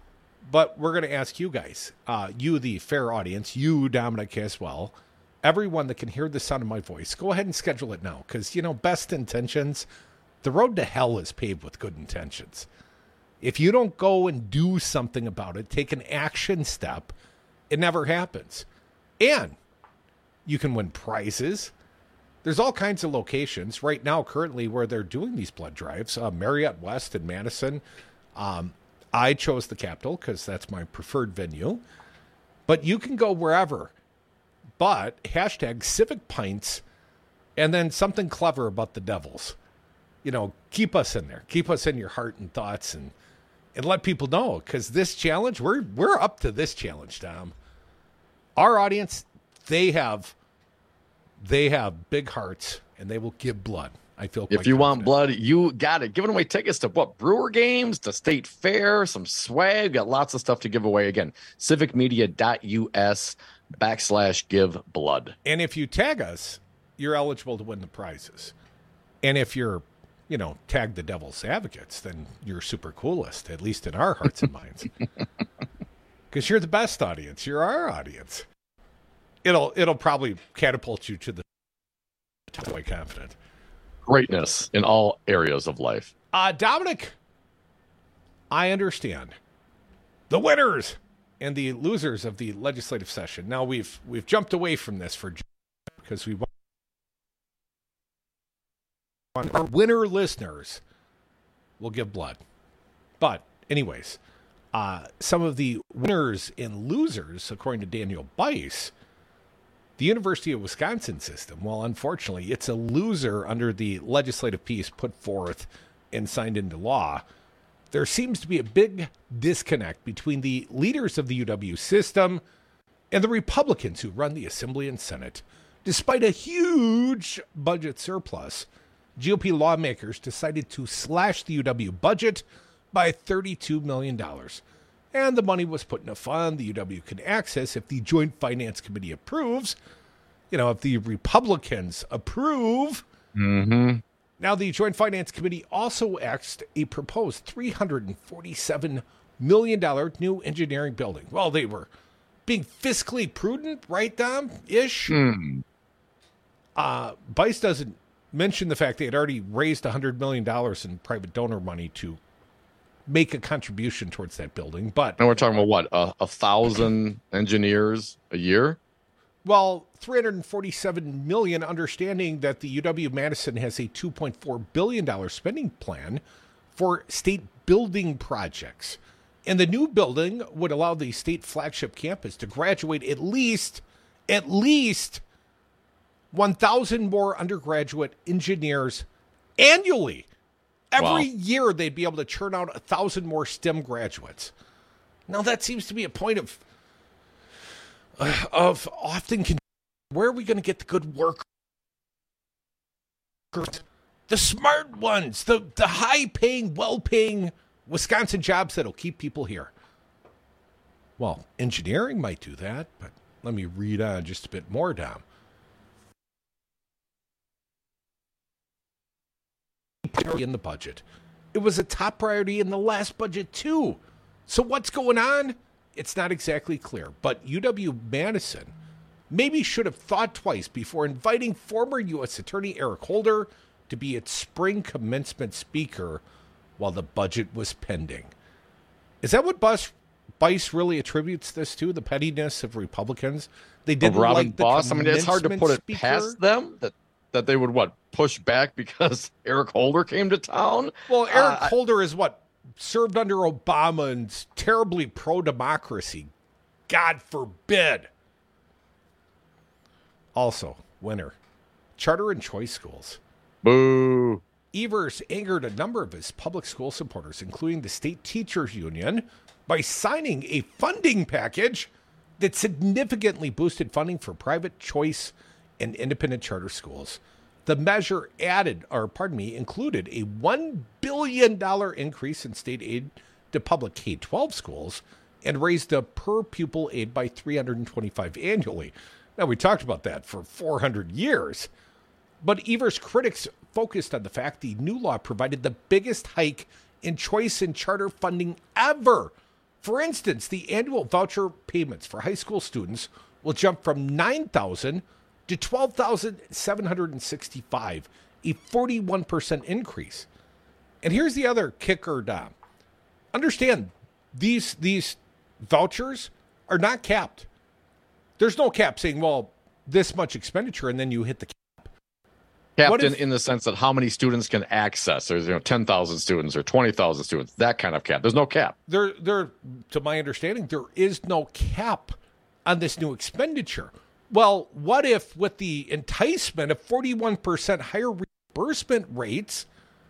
But we're going to ask you guys, uh, you, the fair audience, you, Dominic, as well, everyone that can hear the sound of my voice, go ahead and schedule it now. Because, you know, best intentions, the road to hell is paved with good intentions. If you don't go and do something about it, take an action step, it never happens. And you can win prizes. There's all kinds of locations right now currently where they're doing these blood drives. Uh, Marriott West in Madison. Um, I chose the Capitol because that's my preferred venue. But you can go wherever. But hashtag Civic Pints and then something clever about the Devils. You know, keep us in there. Keep us in your heart and thoughts and and let people know. Because this challenge, we're we're up to this challenge, Tom. Our audience, they have they have big hearts and they will give blood. I feel if you confident. want blood, you got it. Giving away tickets to what? Brewer games, the state fair, some swag. Got lots of stuff to give away. Again, civicmedia.us backslash give blood. And if you tag us, you're eligible to win the prizes. And if you're, you know, tag the Devil's Advocates, then you're super coolest, at least in our hearts and minds. Because you're the best audience. You're our audience. It'll it'll probably catapult you to the quite confident. Greatness in all areas of life. Uh, Dominic, I understand the winners and the losers of the legislative session. Now we've we've jumped away from this for because we want our winner listeners will give blood. But anyways, uh, some of the winners and losers, according to Daniel Bice, the University of Wisconsin system, well, unfortunately, it's a loser under the legislative piece put forth and signed into law. There seems to be a big disconnect between the leaders of the U W system and the Republicans who run the Assembly and Senate. Despite a huge budget surplus, G O P lawmakers decided to slash the U W budget by thirty-two million dollars. And the money was put in a fund the U W can access if the Joint Finance Committee approves. You know, if the Republicans approve. Mm-hmm. Now, the Joint Finance Committee also asked a proposed three hundred forty-seven million dollars new engineering building. Well, they were being fiscally prudent, right, Dom? Ish. Mm. Uh, Bice doesn't mention the fact they had already raised one hundred million dollars in private donor money to make a contribution towards that building. But and we're talking about what, a, a thousand engineers a year? Well, three hundred forty-seven million dollars, understanding that the U W-Madison has a two point four billion dollars spending plan for state building projects. And the new building would allow the state flagship campus to graduate at least, at least one thousand more undergraduate engineers annually. Every wow. year they'd be able to churn out one thousand more STEM graduates. Now that seems to be a point of uh, of often con- where are we going to get the good work? The smart ones, the, the high-paying, well-paying Wisconsin jobs that'll keep people here. Well, engineering might do that, but let me read on just a bit more, Dom. In the budget. It was a top priority in the last budget, too. So what's going on? It's not exactly clear, but U W-Madison maybe should have thought twice before inviting former U S Attorney Eric Holder to be its spring commencement speaker while the budget was pending. Is that what Bus, Bice really attributes this to, the pettiness of Republicans? They didn't Robin like the Boss. I mean, it's hard to put it speaker. past them that, that they would, what, push back because Eric Holder came to town? Well, Eric uh, Holder is what? Served under Obama and terribly pro-democracy. God forbid. Also, winner. Charter and choice schools. Boo. Evers angered a number of his public school supporters, including the State Teachers Union, by signing a funding package that significantly boosted funding for private choice and independent charter schools. The measure added, or pardon me, included a one billion dollars increase in state aid to public K twelve schools and raised the per pupil aid by three hundred twenty-five annually. Now, we talked about that for four hundred years. But Evers' critics focused on the fact the new law provided the biggest hike in choice and charter funding ever. For instance, the annual voucher payments for high school students will jump from nine thousand dollars to twelve thousand seven hundred sixty-five dollars, a forty-one percent increase. And here's the other kicker, Dom. Understand, these, these vouchers are not capped. There's no cap saying, well, this much expenditure, and then you hit the cap. Capped in, in the sense that how many students can access. There's, you know, ten thousand students or twenty thousand students, that kind of cap. There's no cap. There, there, to my understanding, there is no cap on this new expenditure. Well, what if with the enticement of forty-one percent higher reimbursement rates,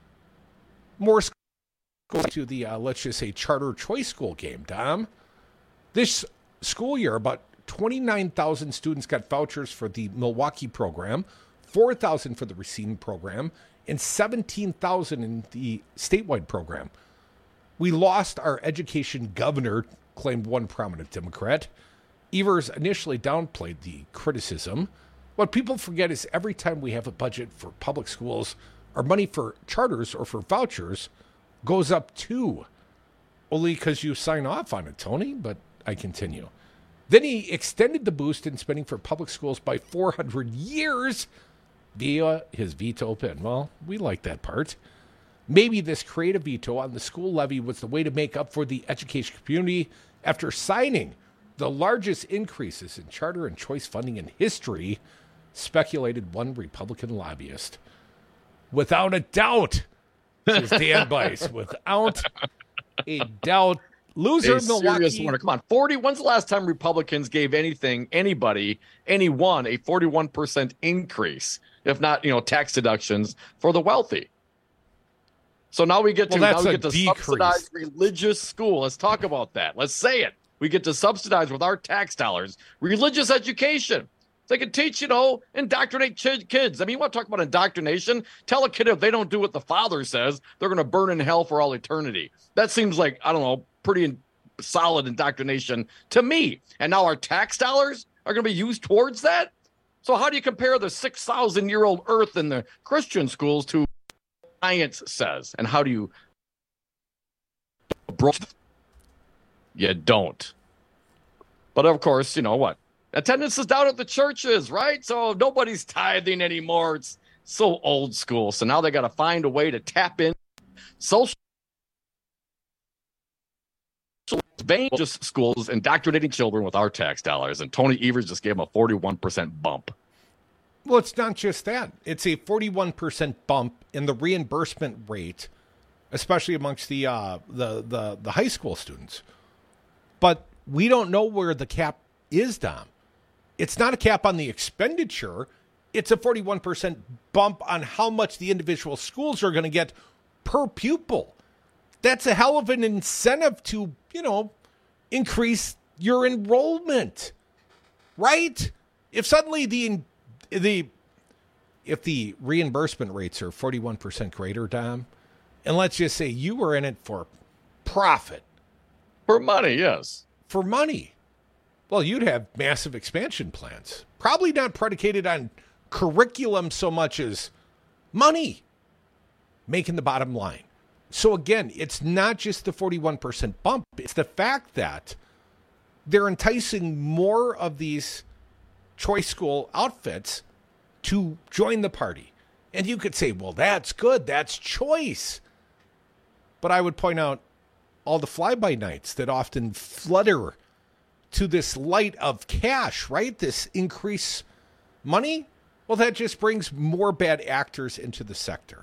more schools go to the, uh, let's just say, charter choice school game, Dom? This school year, about twenty-nine thousand students got vouchers for the Milwaukee program, four thousand for the Racine program, and seventeen thousand in the statewide program. We lost our education governor, claimed one prominent Democrat. Evers initially downplayed the criticism. What people forget is every time we have a budget for public schools, our money for charters or for vouchers goes up too. Only because you sign off on it, Tony, but I continue. Then he extended the boost in spending for public schools by four hundred years via his veto pen. Well, we like that part. Maybe this creative veto on the school levy was the way to make up for the education community after signing the largest increases in charter and choice funding in history, speculated one Republican lobbyist. Without a doubt, says Dan Bice, without a doubt, loser a Milwaukee. Serious one. Come on, forty. When's the last time Republicans gave anything, anybody, anyone, a forty-one percent increase, if not, you know, tax deductions for the wealthy? So now we get to well, now we get to decrease. subsidize religious school. Let's talk about that. Let's say it. We get to subsidize with our tax dollars religious education. They can teach, you know, indoctrinate ch- kids. I mean, you want to talk about indoctrination? Tell a kid if they don't do what the father says, they're going to burn in hell for all eternity. That seems like, I don't know, pretty in- solid indoctrination to me. And now our tax dollars are going to be used towards that? So how do you compare the six thousand year old earth in the Christian schools to what science says? And how do you... You don't. But of course, you know what? Attendance is down at the churches, right? So nobody's tithing anymore. It's so old school. So now they got to find a way to tap in social just schools indoctrinating children with our tax dollars. And Tony Evers just gave them a forty-one percent bump. Well, it's not just that. It's a forty-one percent bump in the reimbursement rate, especially amongst the uh, the, the the high school students. But we don't know where the cap is, Dom. It's not a cap on the expenditure. It's a forty-one percent bump on how much the individual schools are going to get per pupil. That's a hell of an incentive to, you know, increase your enrollment, right? If suddenly the the if the reimbursement rates are forty-one percent greater, Dom, and let's just say you were in it for profit. For money, yes. For money. Well, you'd have massive expansion plans. Probably not predicated on curriculum so much as money making the bottom line. So again, it's not just the forty-one percent bump. It's the fact that they're enticing more of these choice school outfits to join the party. And you could say, well, that's good. That's choice. But I would point out all the fly-by-nights that often flutter to this light of cash, right? This increased money. Well, that just brings more bad actors into the sector.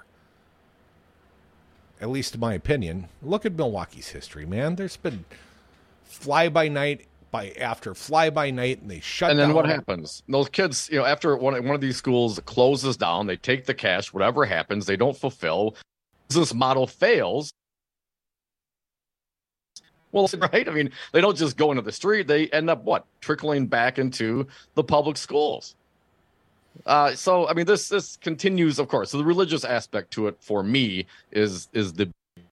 At least in my opinion. Look at Milwaukee's history, man. There's been fly-by-night by after fly-by-night, and they shut down. And then down. what happens? Those kids, you know, after one, one of these schools closes down, they take the cash, whatever happens, they don't fulfill. Business model fails. Well, right? I mean, they don't just go into the street. They end up, what, trickling back into the public schools. Uh, so, I mean, this this continues, of course. So the religious aspect to it for me is is the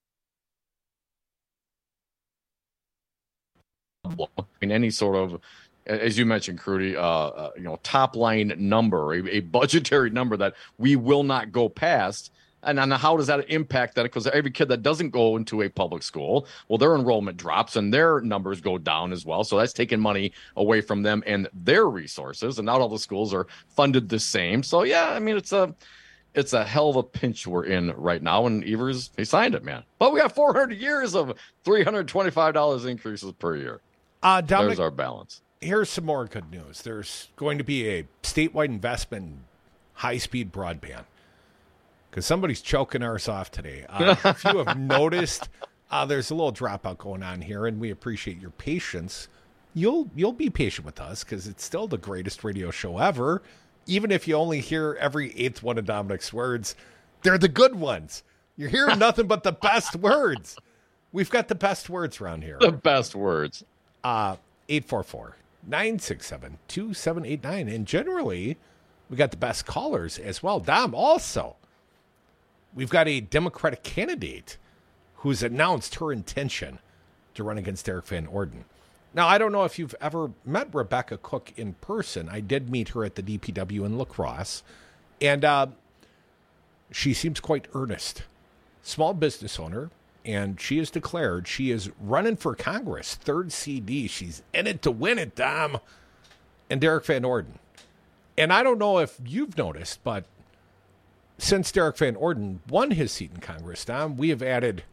in any sort of, as you mentioned, Crudy, uh, uh, you know, top line number, a, a budgetary number that we will not go past. And then how does that impact that? Because every kid that doesn't go into a public school, well, their enrollment drops and their numbers go down as well. So that's taking money away from them and their resources. And not all the schools are funded the same. So, yeah, I mean, it's a it's a hell of a pinch we're in right now. And Evers, he signed it, man. But we got four hundred years of three hundred twenty-five dollars increases per year. Uh, Dominic, There's our balance. Here's some more good news. There's going to be a statewide investment in high-speed broadband. Because somebody's choking ours off today. Uh, if you have noticed, uh, there's a little dropout going on here, and we appreciate your patience. You'll you'll be patient with us because it's still the greatest radio show ever. Even if you only hear every eighth one of Dominic's words, they're the good ones. You're hearing nothing but the best words. We've got the best words around here. The best words. Uh, eight four four, nine six seven, two seven eight nine. And generally, we got the best callers as well. Dom, also. We've got a Democratic candidate who's announced her intention to run against Derek Van Orden. Now, I don't know if you've ever met Rebecca Cook in person. I did meet her at the D P W in La Crosse, and uh, she seems quite earnest. Small business owner, and she has declared she is running for Congress, third C D. She's in it to win it, Dom, and Derek Van Orden. And I don't know if you've noticed, but since Derek Van Orden won his seat in Congress, Dom, we have added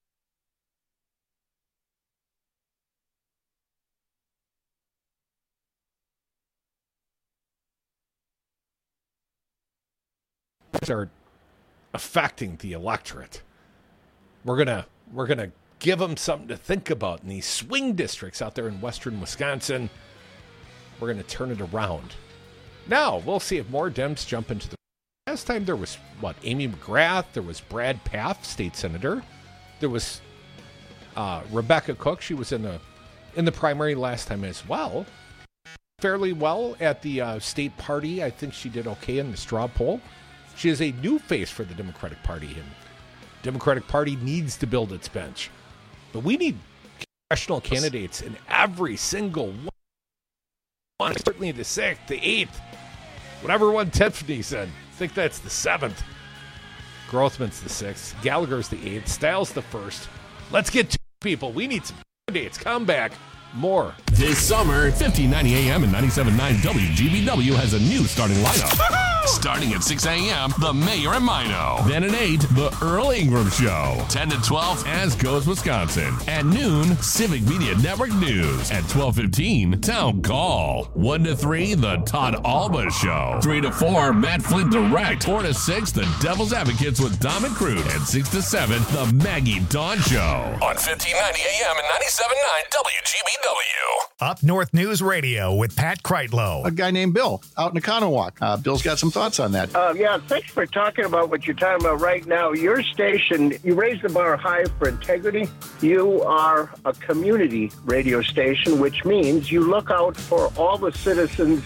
start affecting the electorate. We're gonna we're gonna give them something to think about in these swing districts out there in western Wisconsin. We're gonna turn it around. Now we'll see if more Dems jump into the. Last time there was, what, Amy McGrath, there was Brad Pfaff, state senator. There was uh, Rebecca Cook. She was in the in the primary last time as well. Fairly well at the uh, state party. I think she did okay in the straw poll. She is a new face for the Democratic Party, and Democratic Party needs to build its bench. But we need congressional candidates in every single one. Certainly the sixth, the eighth, whatever one Tiffany said. I think that's the seventh. Grothman's the sixth. Gallagher's the eighth. Styles the first. Let's get to people. We need some candidates. Come back. More. This summer, fifteen ninety A M and ninety-seven point nine W G B W has a new starting lineup. Starting at six A M, The Mayor and Mino. Then at eight, The Earl Ingram Show. ten to twelve, As Goes Wisconsin. At noon, Civic Media Network News. At twelve fifteen, Town Call. one to three, The Todd Alba Show. three to four, Matt Flint Direct. four to six, The Devil's Advocates with Dom and Crude. And six to seven, The Maggie Dawn Show. On fifteen ninety A M and ninety-seven point nine W G B W. Up North News Radio with Pat Kreitlow. A guy named Bill out in Economowoc. Uh, Bill's got some thoughts on that. Uh, yeah, thanks for talking about what you're talking about right now. Your station, you raise the bar high for integrity. You are a community radio station, which means you look out for all the citizens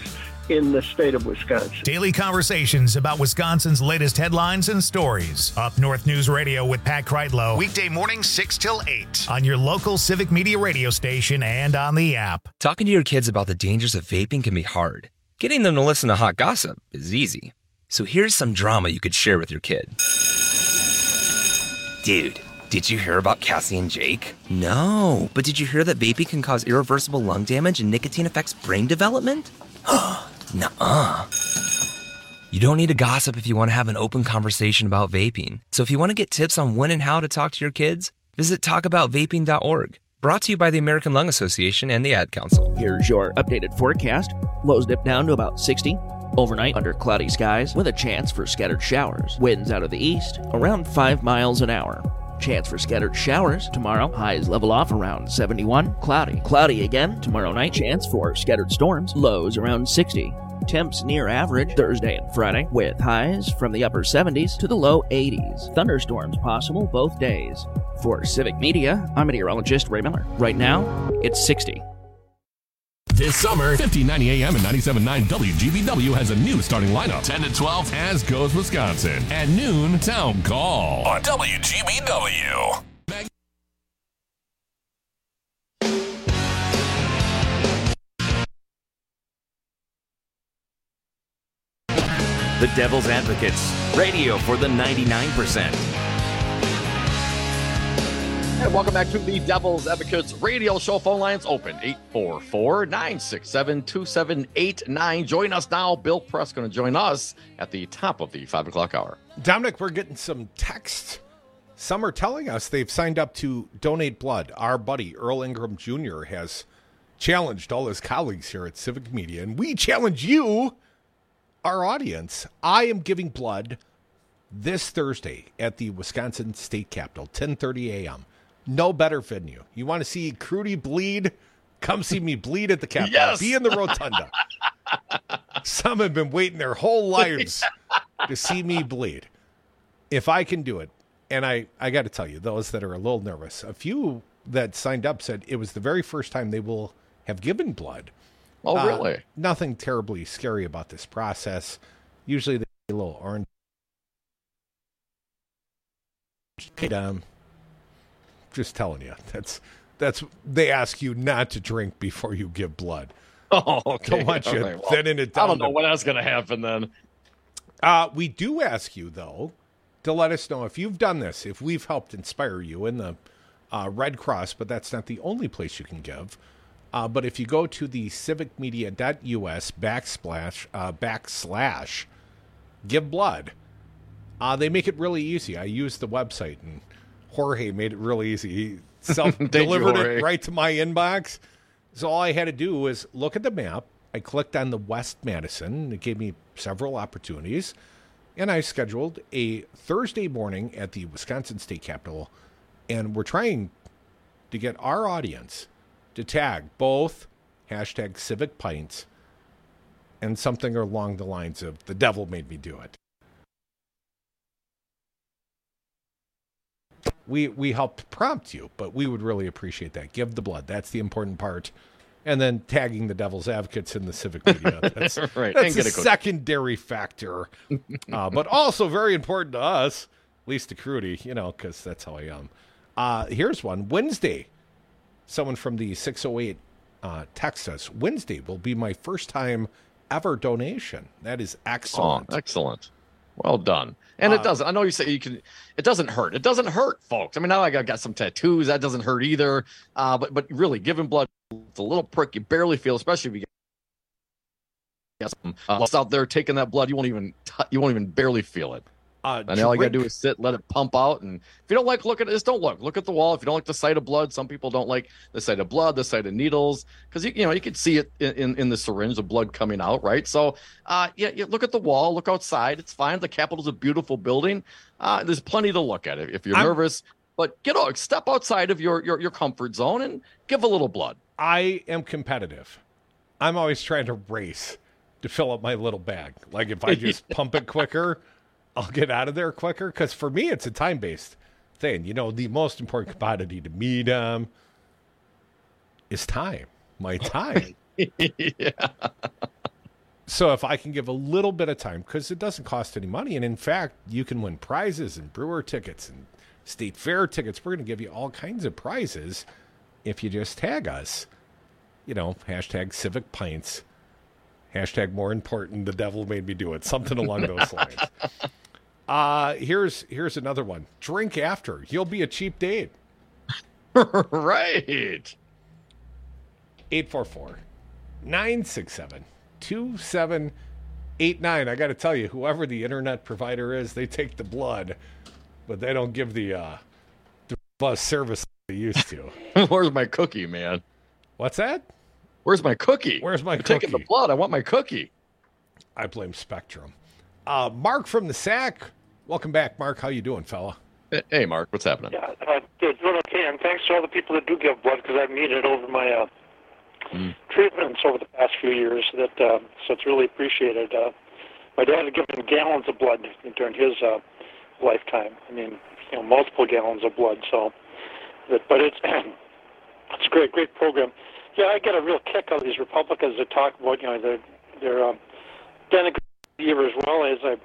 in the state of Wisconsin. Daily conversations about Wisconsin's latest headlines and stories. Up North News Radio with Pat Kreitlow. Weekday mornings six till eight on your local Civic Media radio station and on the app. Talking to your kids about the dangers of vaping can be hard. Getting them to listen to hot gossip is easy. So here's some drama you could share with your kid. Dude, did you hear about Cassie and Jake? No, but did you hear that vaping can cause irreversible lung damage and nicotine affects brain development? Nuh-uh. You don't need to gossip if you want to have an open conversation about vaping. So if you want to get tips on when and how to talk to your kids, visit talk about vaping dot org. Brought to you by the American Lung Association and the Ad Council. Here's your updated forecast. Lows dip down to about sixty. Overnight, under cloudy skies with a chance for scattered showers. Winds out of the east, around five miles an hour. Chance for scattered showers tomorrow. Highs level off around seventy-one. Cloudy. Cloudy again tomorrow night. Chance for scattered storms. Lows around sixty. Temps near average Thursday and Friday, with highs from the upper seventies to the low eighties. Thunderstorms possible both days. For Civic Media, I'm meteorologist Ray Miller. Right now, it's sixty. This summer, fifteen ninety A M and ninety-seven point nine W G B W has a new starting lineup. ten to twelve, As Goes Wisconsin. At noon, Town Call on W G B W. The Devil's Advocates, radio for the ninety-nine percent. And welcome back to the Devil's Advocates radio show. Phone lines open, eight four four, nine six seven, two seven eight nine. Join us now. Bill Press going to join us at the top of the five o'clock hour. Dominic, we're getting some text. Some are telling us they've signed up to donate blood. Our buddy Earl Ingram Junior has challenged all his colleagues here at Civic Media, and we challenge you, our audience. I am giving blood this Thursday at the Wisconsin State Capitol, ten thirty a.m. No better venue. You want to see Crudy bleed? Come see me bleed at the Capitol. Yes. Be in the rotunda. Some have been waiting their whole lives to see me bleed. If I can do it, and I, I got to tell you, those that are a little nervous, a few that signed up said it was the very first time they will have given blood. Oh, Uh, really? Nothing terribly scary about this process. Usually they get a little orange. Um, just telling you, that's that's they ask you not to drink before you give blood. Oh, okay. Don't want you Okay, well, thinning it down. I don't know to- what else going to happen then. Uh, we do ask you, though, to let us know if you've done this, if we've helped inspire you in the uh, Red Cross, but that's not the only place you can give. Uh, but if you go to the civicmedia.us backslash, uh, backslash give blood, uh, they make it really easy. I used the website, and Jorge made it really easy. He self-delivered Jorge. it right to my inbox. So all I had to do was look at the map. I clicked on the West Madison. It gave me several opportunities. And I scheduled a Thursday morning at the Wisconsin State Capitol. And we're trying to get our audience to tag both hashtag Civic Pints and something along the lines of the devil made me do it. We we helped prompt you, but we would really appreciate that. Give the blood. That's the important part. And then tagging the devil's advocates in the civic media. That's, Right, that's and a get a cookie. secondary factor. uh, but also very important to us, at least to Crudy, you know, because that's how I am. Uh, here's one. Wednesday, someone from the six oh eight uh, text us. Wednesday will be my first time ever donation. That is excellent. Oh, excellent. Well done. And Uh, it doesn't, I know you say you can, it doesn't hurt. It doesn't hurt, folks. I mean, now I got, got some tattoos. That doesn't hurt either. Uh, but, but really, giving blood, it's a little prick. You barely feel, especially if you get some uh, out there taking that blood. You won't even, t- you won't even barely feel it. Uh, And all you got to drink- do is sit, let it pump out. And if you don't like, look at it, just don't look. Look at the wall. If you don't like the sight of blood, some people don't like the sight of blood, the sight of needles, because you, you know you can see it in, in, in the syringe, the blood coming out, right? So, uh, yeah, yeah, look at the wall, look outside. It's fine. The Capitol's a beautiful building. Uh, there's plenty to look at if you're I'm- nervous. But get out, step outside of your, your your comfort zone and give a little blood. I am competitive. I'm always trying to race to fill up my little bag. Like if I just pump it quicker, I'll get out of there quicker. Because for me, it's a time-based thing. You know, the most important commodity to me, Dom, is time. My time. Yeah. So if I can give a little bit of time, because it doesn't cost any money, and in fact, you can win prizes and brewer tickets and state fair tickets. We're going to give you all kinds of prizes if you just tag us. You know, hashtag Civic Pints, hashtag more important, the devil made me do it, something along those lines. Uh, here's here's another one. Drink after. You'll be a cheap date. Right. eight four four, nine six seven, two seven eight nine. I got to tell you, whoever the internet provider is, they take the blood, but they don't give the uh, the bus service they used to. Where's my cookie, man? What's that? Where's my cookie? Where's my You're cookie? taking the blood. I want my cookie. I blame Spectrum. Uh, Mark from the Sack. Welcome back, Mark. How you doing, fella? Hey, Mark. What's happening? Yeah, uh, doing okay, and thanks to all the people that do give blood, because I've needed it over my uh, mm. treatments over the past few years. That uh, so it's really appreciated. Uh, my dad had given gallons of blood during his uh, lifetime. I mean, you know, multiple gallons of blood. So, that, but it's it's a great, great program. Yeah, I get a real kick out of these Republicans that talk about, you know, they're they're um, denigrating you as well as I.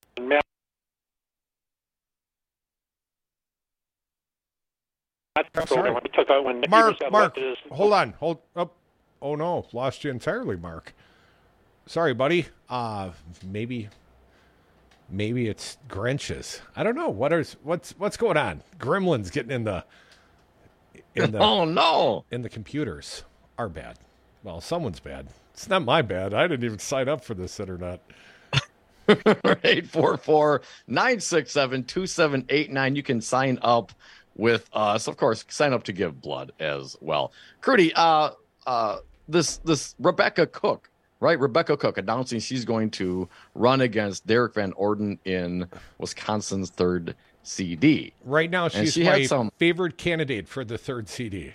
Sorry. When he took out when Mark, got Mark, his, hold on. Hold up. Oh, no. Lost you entirely, Mark. Sorry, buddy. Uh, maybe maybe it's Grinch's. I don't know. What is what's what's going on? Gremlins getting in the in the Oh, no. in the computers are bad. Well, someone's bad. It's not my bad. I didn't even sign up for this internet. eight four four, nine six seven, two seven eight nine. You can sign up with us. Of course, sign up to give blood as well. Crudy, uh, uh, this this Rebecca Cook, right? Rebecca Cook announcing she's going to run against Derek Van Orden in Wisconsin's third C D. Right now, she's she my had some... favorite candidate for the third C D.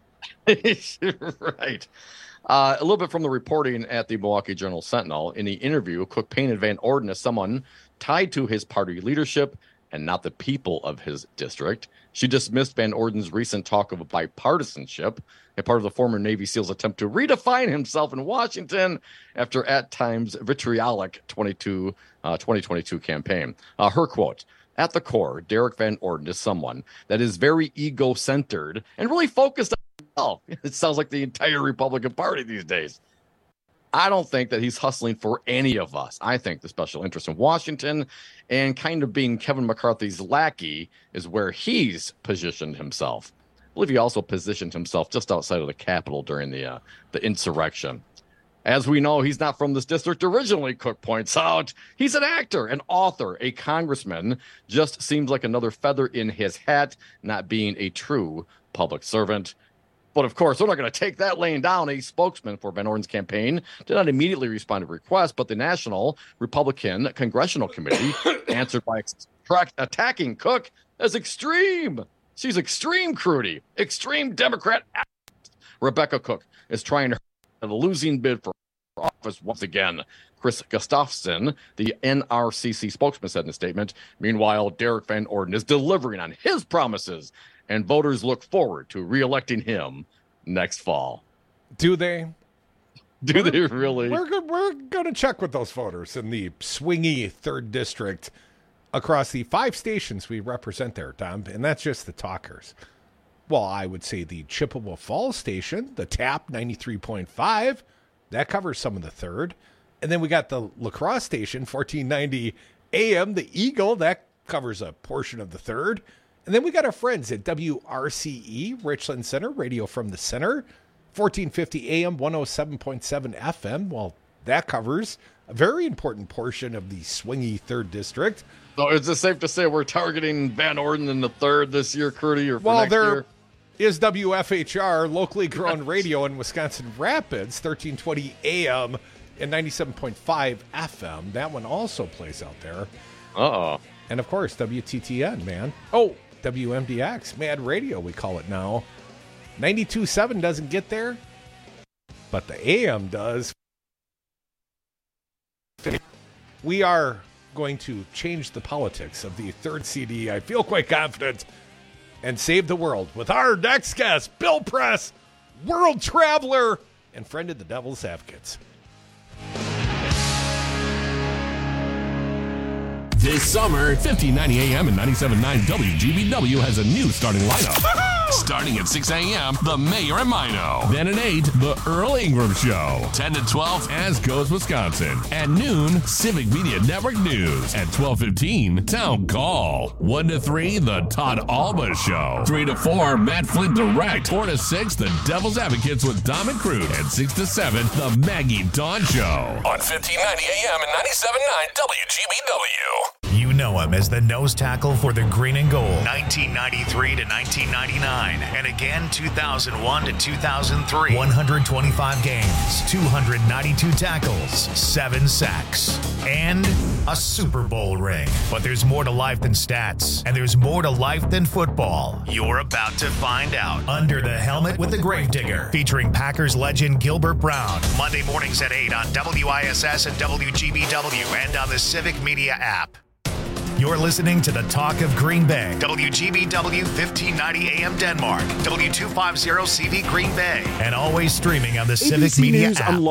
Right. Uh, a little bit from the reporting at the Milwaukee Journal Sentinel. In the interview, Cook painted Van Orden as someone tied to his party leadership and not the people of his district. She dismissed Van Orden's recent talk of bipartisanship, a part of the former Navy SEAL's attempt to redefine himself in Washington after at times vitriolic twenty-two, uh, twenty twenty-two campaign. Uh, her quote, "At the core, Derek Van Orden is someone that is very ego-centered and really focused on himself." It sounds like the entire Republican Party these days. I don't think that he's hustling for any of us. I think the special interest in Washington and kind of being Kevin McCarthy's lackey is where he's positioned himself. I believe he also positioned himself just outside of the Capitol during the uh, the insurrection. As we know, he's not from this district originally, Cook points out. He's an actor, an author, a congressman. Just seems like another feather in his hat, not being a true public servant. But of course, they're not going to take that laying down. A spokesman for Van Orden's campaign did not immediately respond to requests, but the National Republican Congressional Committee answered by attacking Cook as extreme. She's extreme, Crudy. Extreme Democrat. Rebecca Cook is trying to a losing bid for office once again. Chris Gustafson, the N R C C spokesman, said in a statement. Meanwhile, Derek Van Orden is delivering on his promises, and voters look forward to reelecting him next fall. Do they? Do we're, they really? We're, we're going to check with those voters in the swingy third district across the five stations we represent there, Tom, and that's just the talkers. Well, I would say the Chippewa Falls station, the TAP ninety-three point five, that covers some of the third. And then we got the La Crosse station, fourteen ninety A M, the Eagle, that covers a portion of the third. And then we got our friends at W R C E, Richland Center, Radio from the Center, fourteen fifty A M, one oh seven point seven F M. Well, that covers a very important portion of the swingy third district. So is it safe to say we're targeting Van Orden in the third this year, Crudy, or for well, next there year? Is W F H R, locally grown radio in Wisconsin Rapids, thirteen twenty A M and ninety-seven point five F M. That one also plays out there. Uh-oh. And, of course, W T T N, man. Oh, W M D X, Mad Radio, we call it now. ninety-two point seven doesn't get there, but the A M does. We are going to change the politics of the third C D. I feel quite confident. And save the world with our next guest, Bill Press, world traveler and friend of the Devil's Advocates. This summer, fifteen ninety A M and ninety-seven point nine W G B W has a new starting lineup. Starting at six A M, The Mayor and Mino. Then at eight, The Earl Ingram Show. ten to twelve, As Goes Wisconsin. At noon, Civic Media Network News. At twelve fifteen, Town Call. one to three, The Todd Alba Show. three to four, Matt Flint Direct. four to six, The Devil's Advocates with Dom and Crude. And six to seven, The Maggie Dawn Show. On fifteen ninety A M and ninety-seven point nine W G B W. You know him as the nose tackle for the Green and Gold, nineteen ninety-three to nineteen ninety-nine, and again two thousand one to two thousand three. one hundred twenty-five games, two hundred ninety-two tackles, seven sacks, and a Super Bowl ring. But there's more to life than stats, and there's more to life than football. You're about to find out. Under the Helmet with the Gravedigger, featuring Packers legend Gilbert Brown. Monday mornings at eight on W I S S and W G B W and on the Civic Media app. You're listening to the Talk of Green Bay. W G B W fifteen ninety A M Denmark. W two fifty C V Green Bay. And always streaming on the Civic Media app.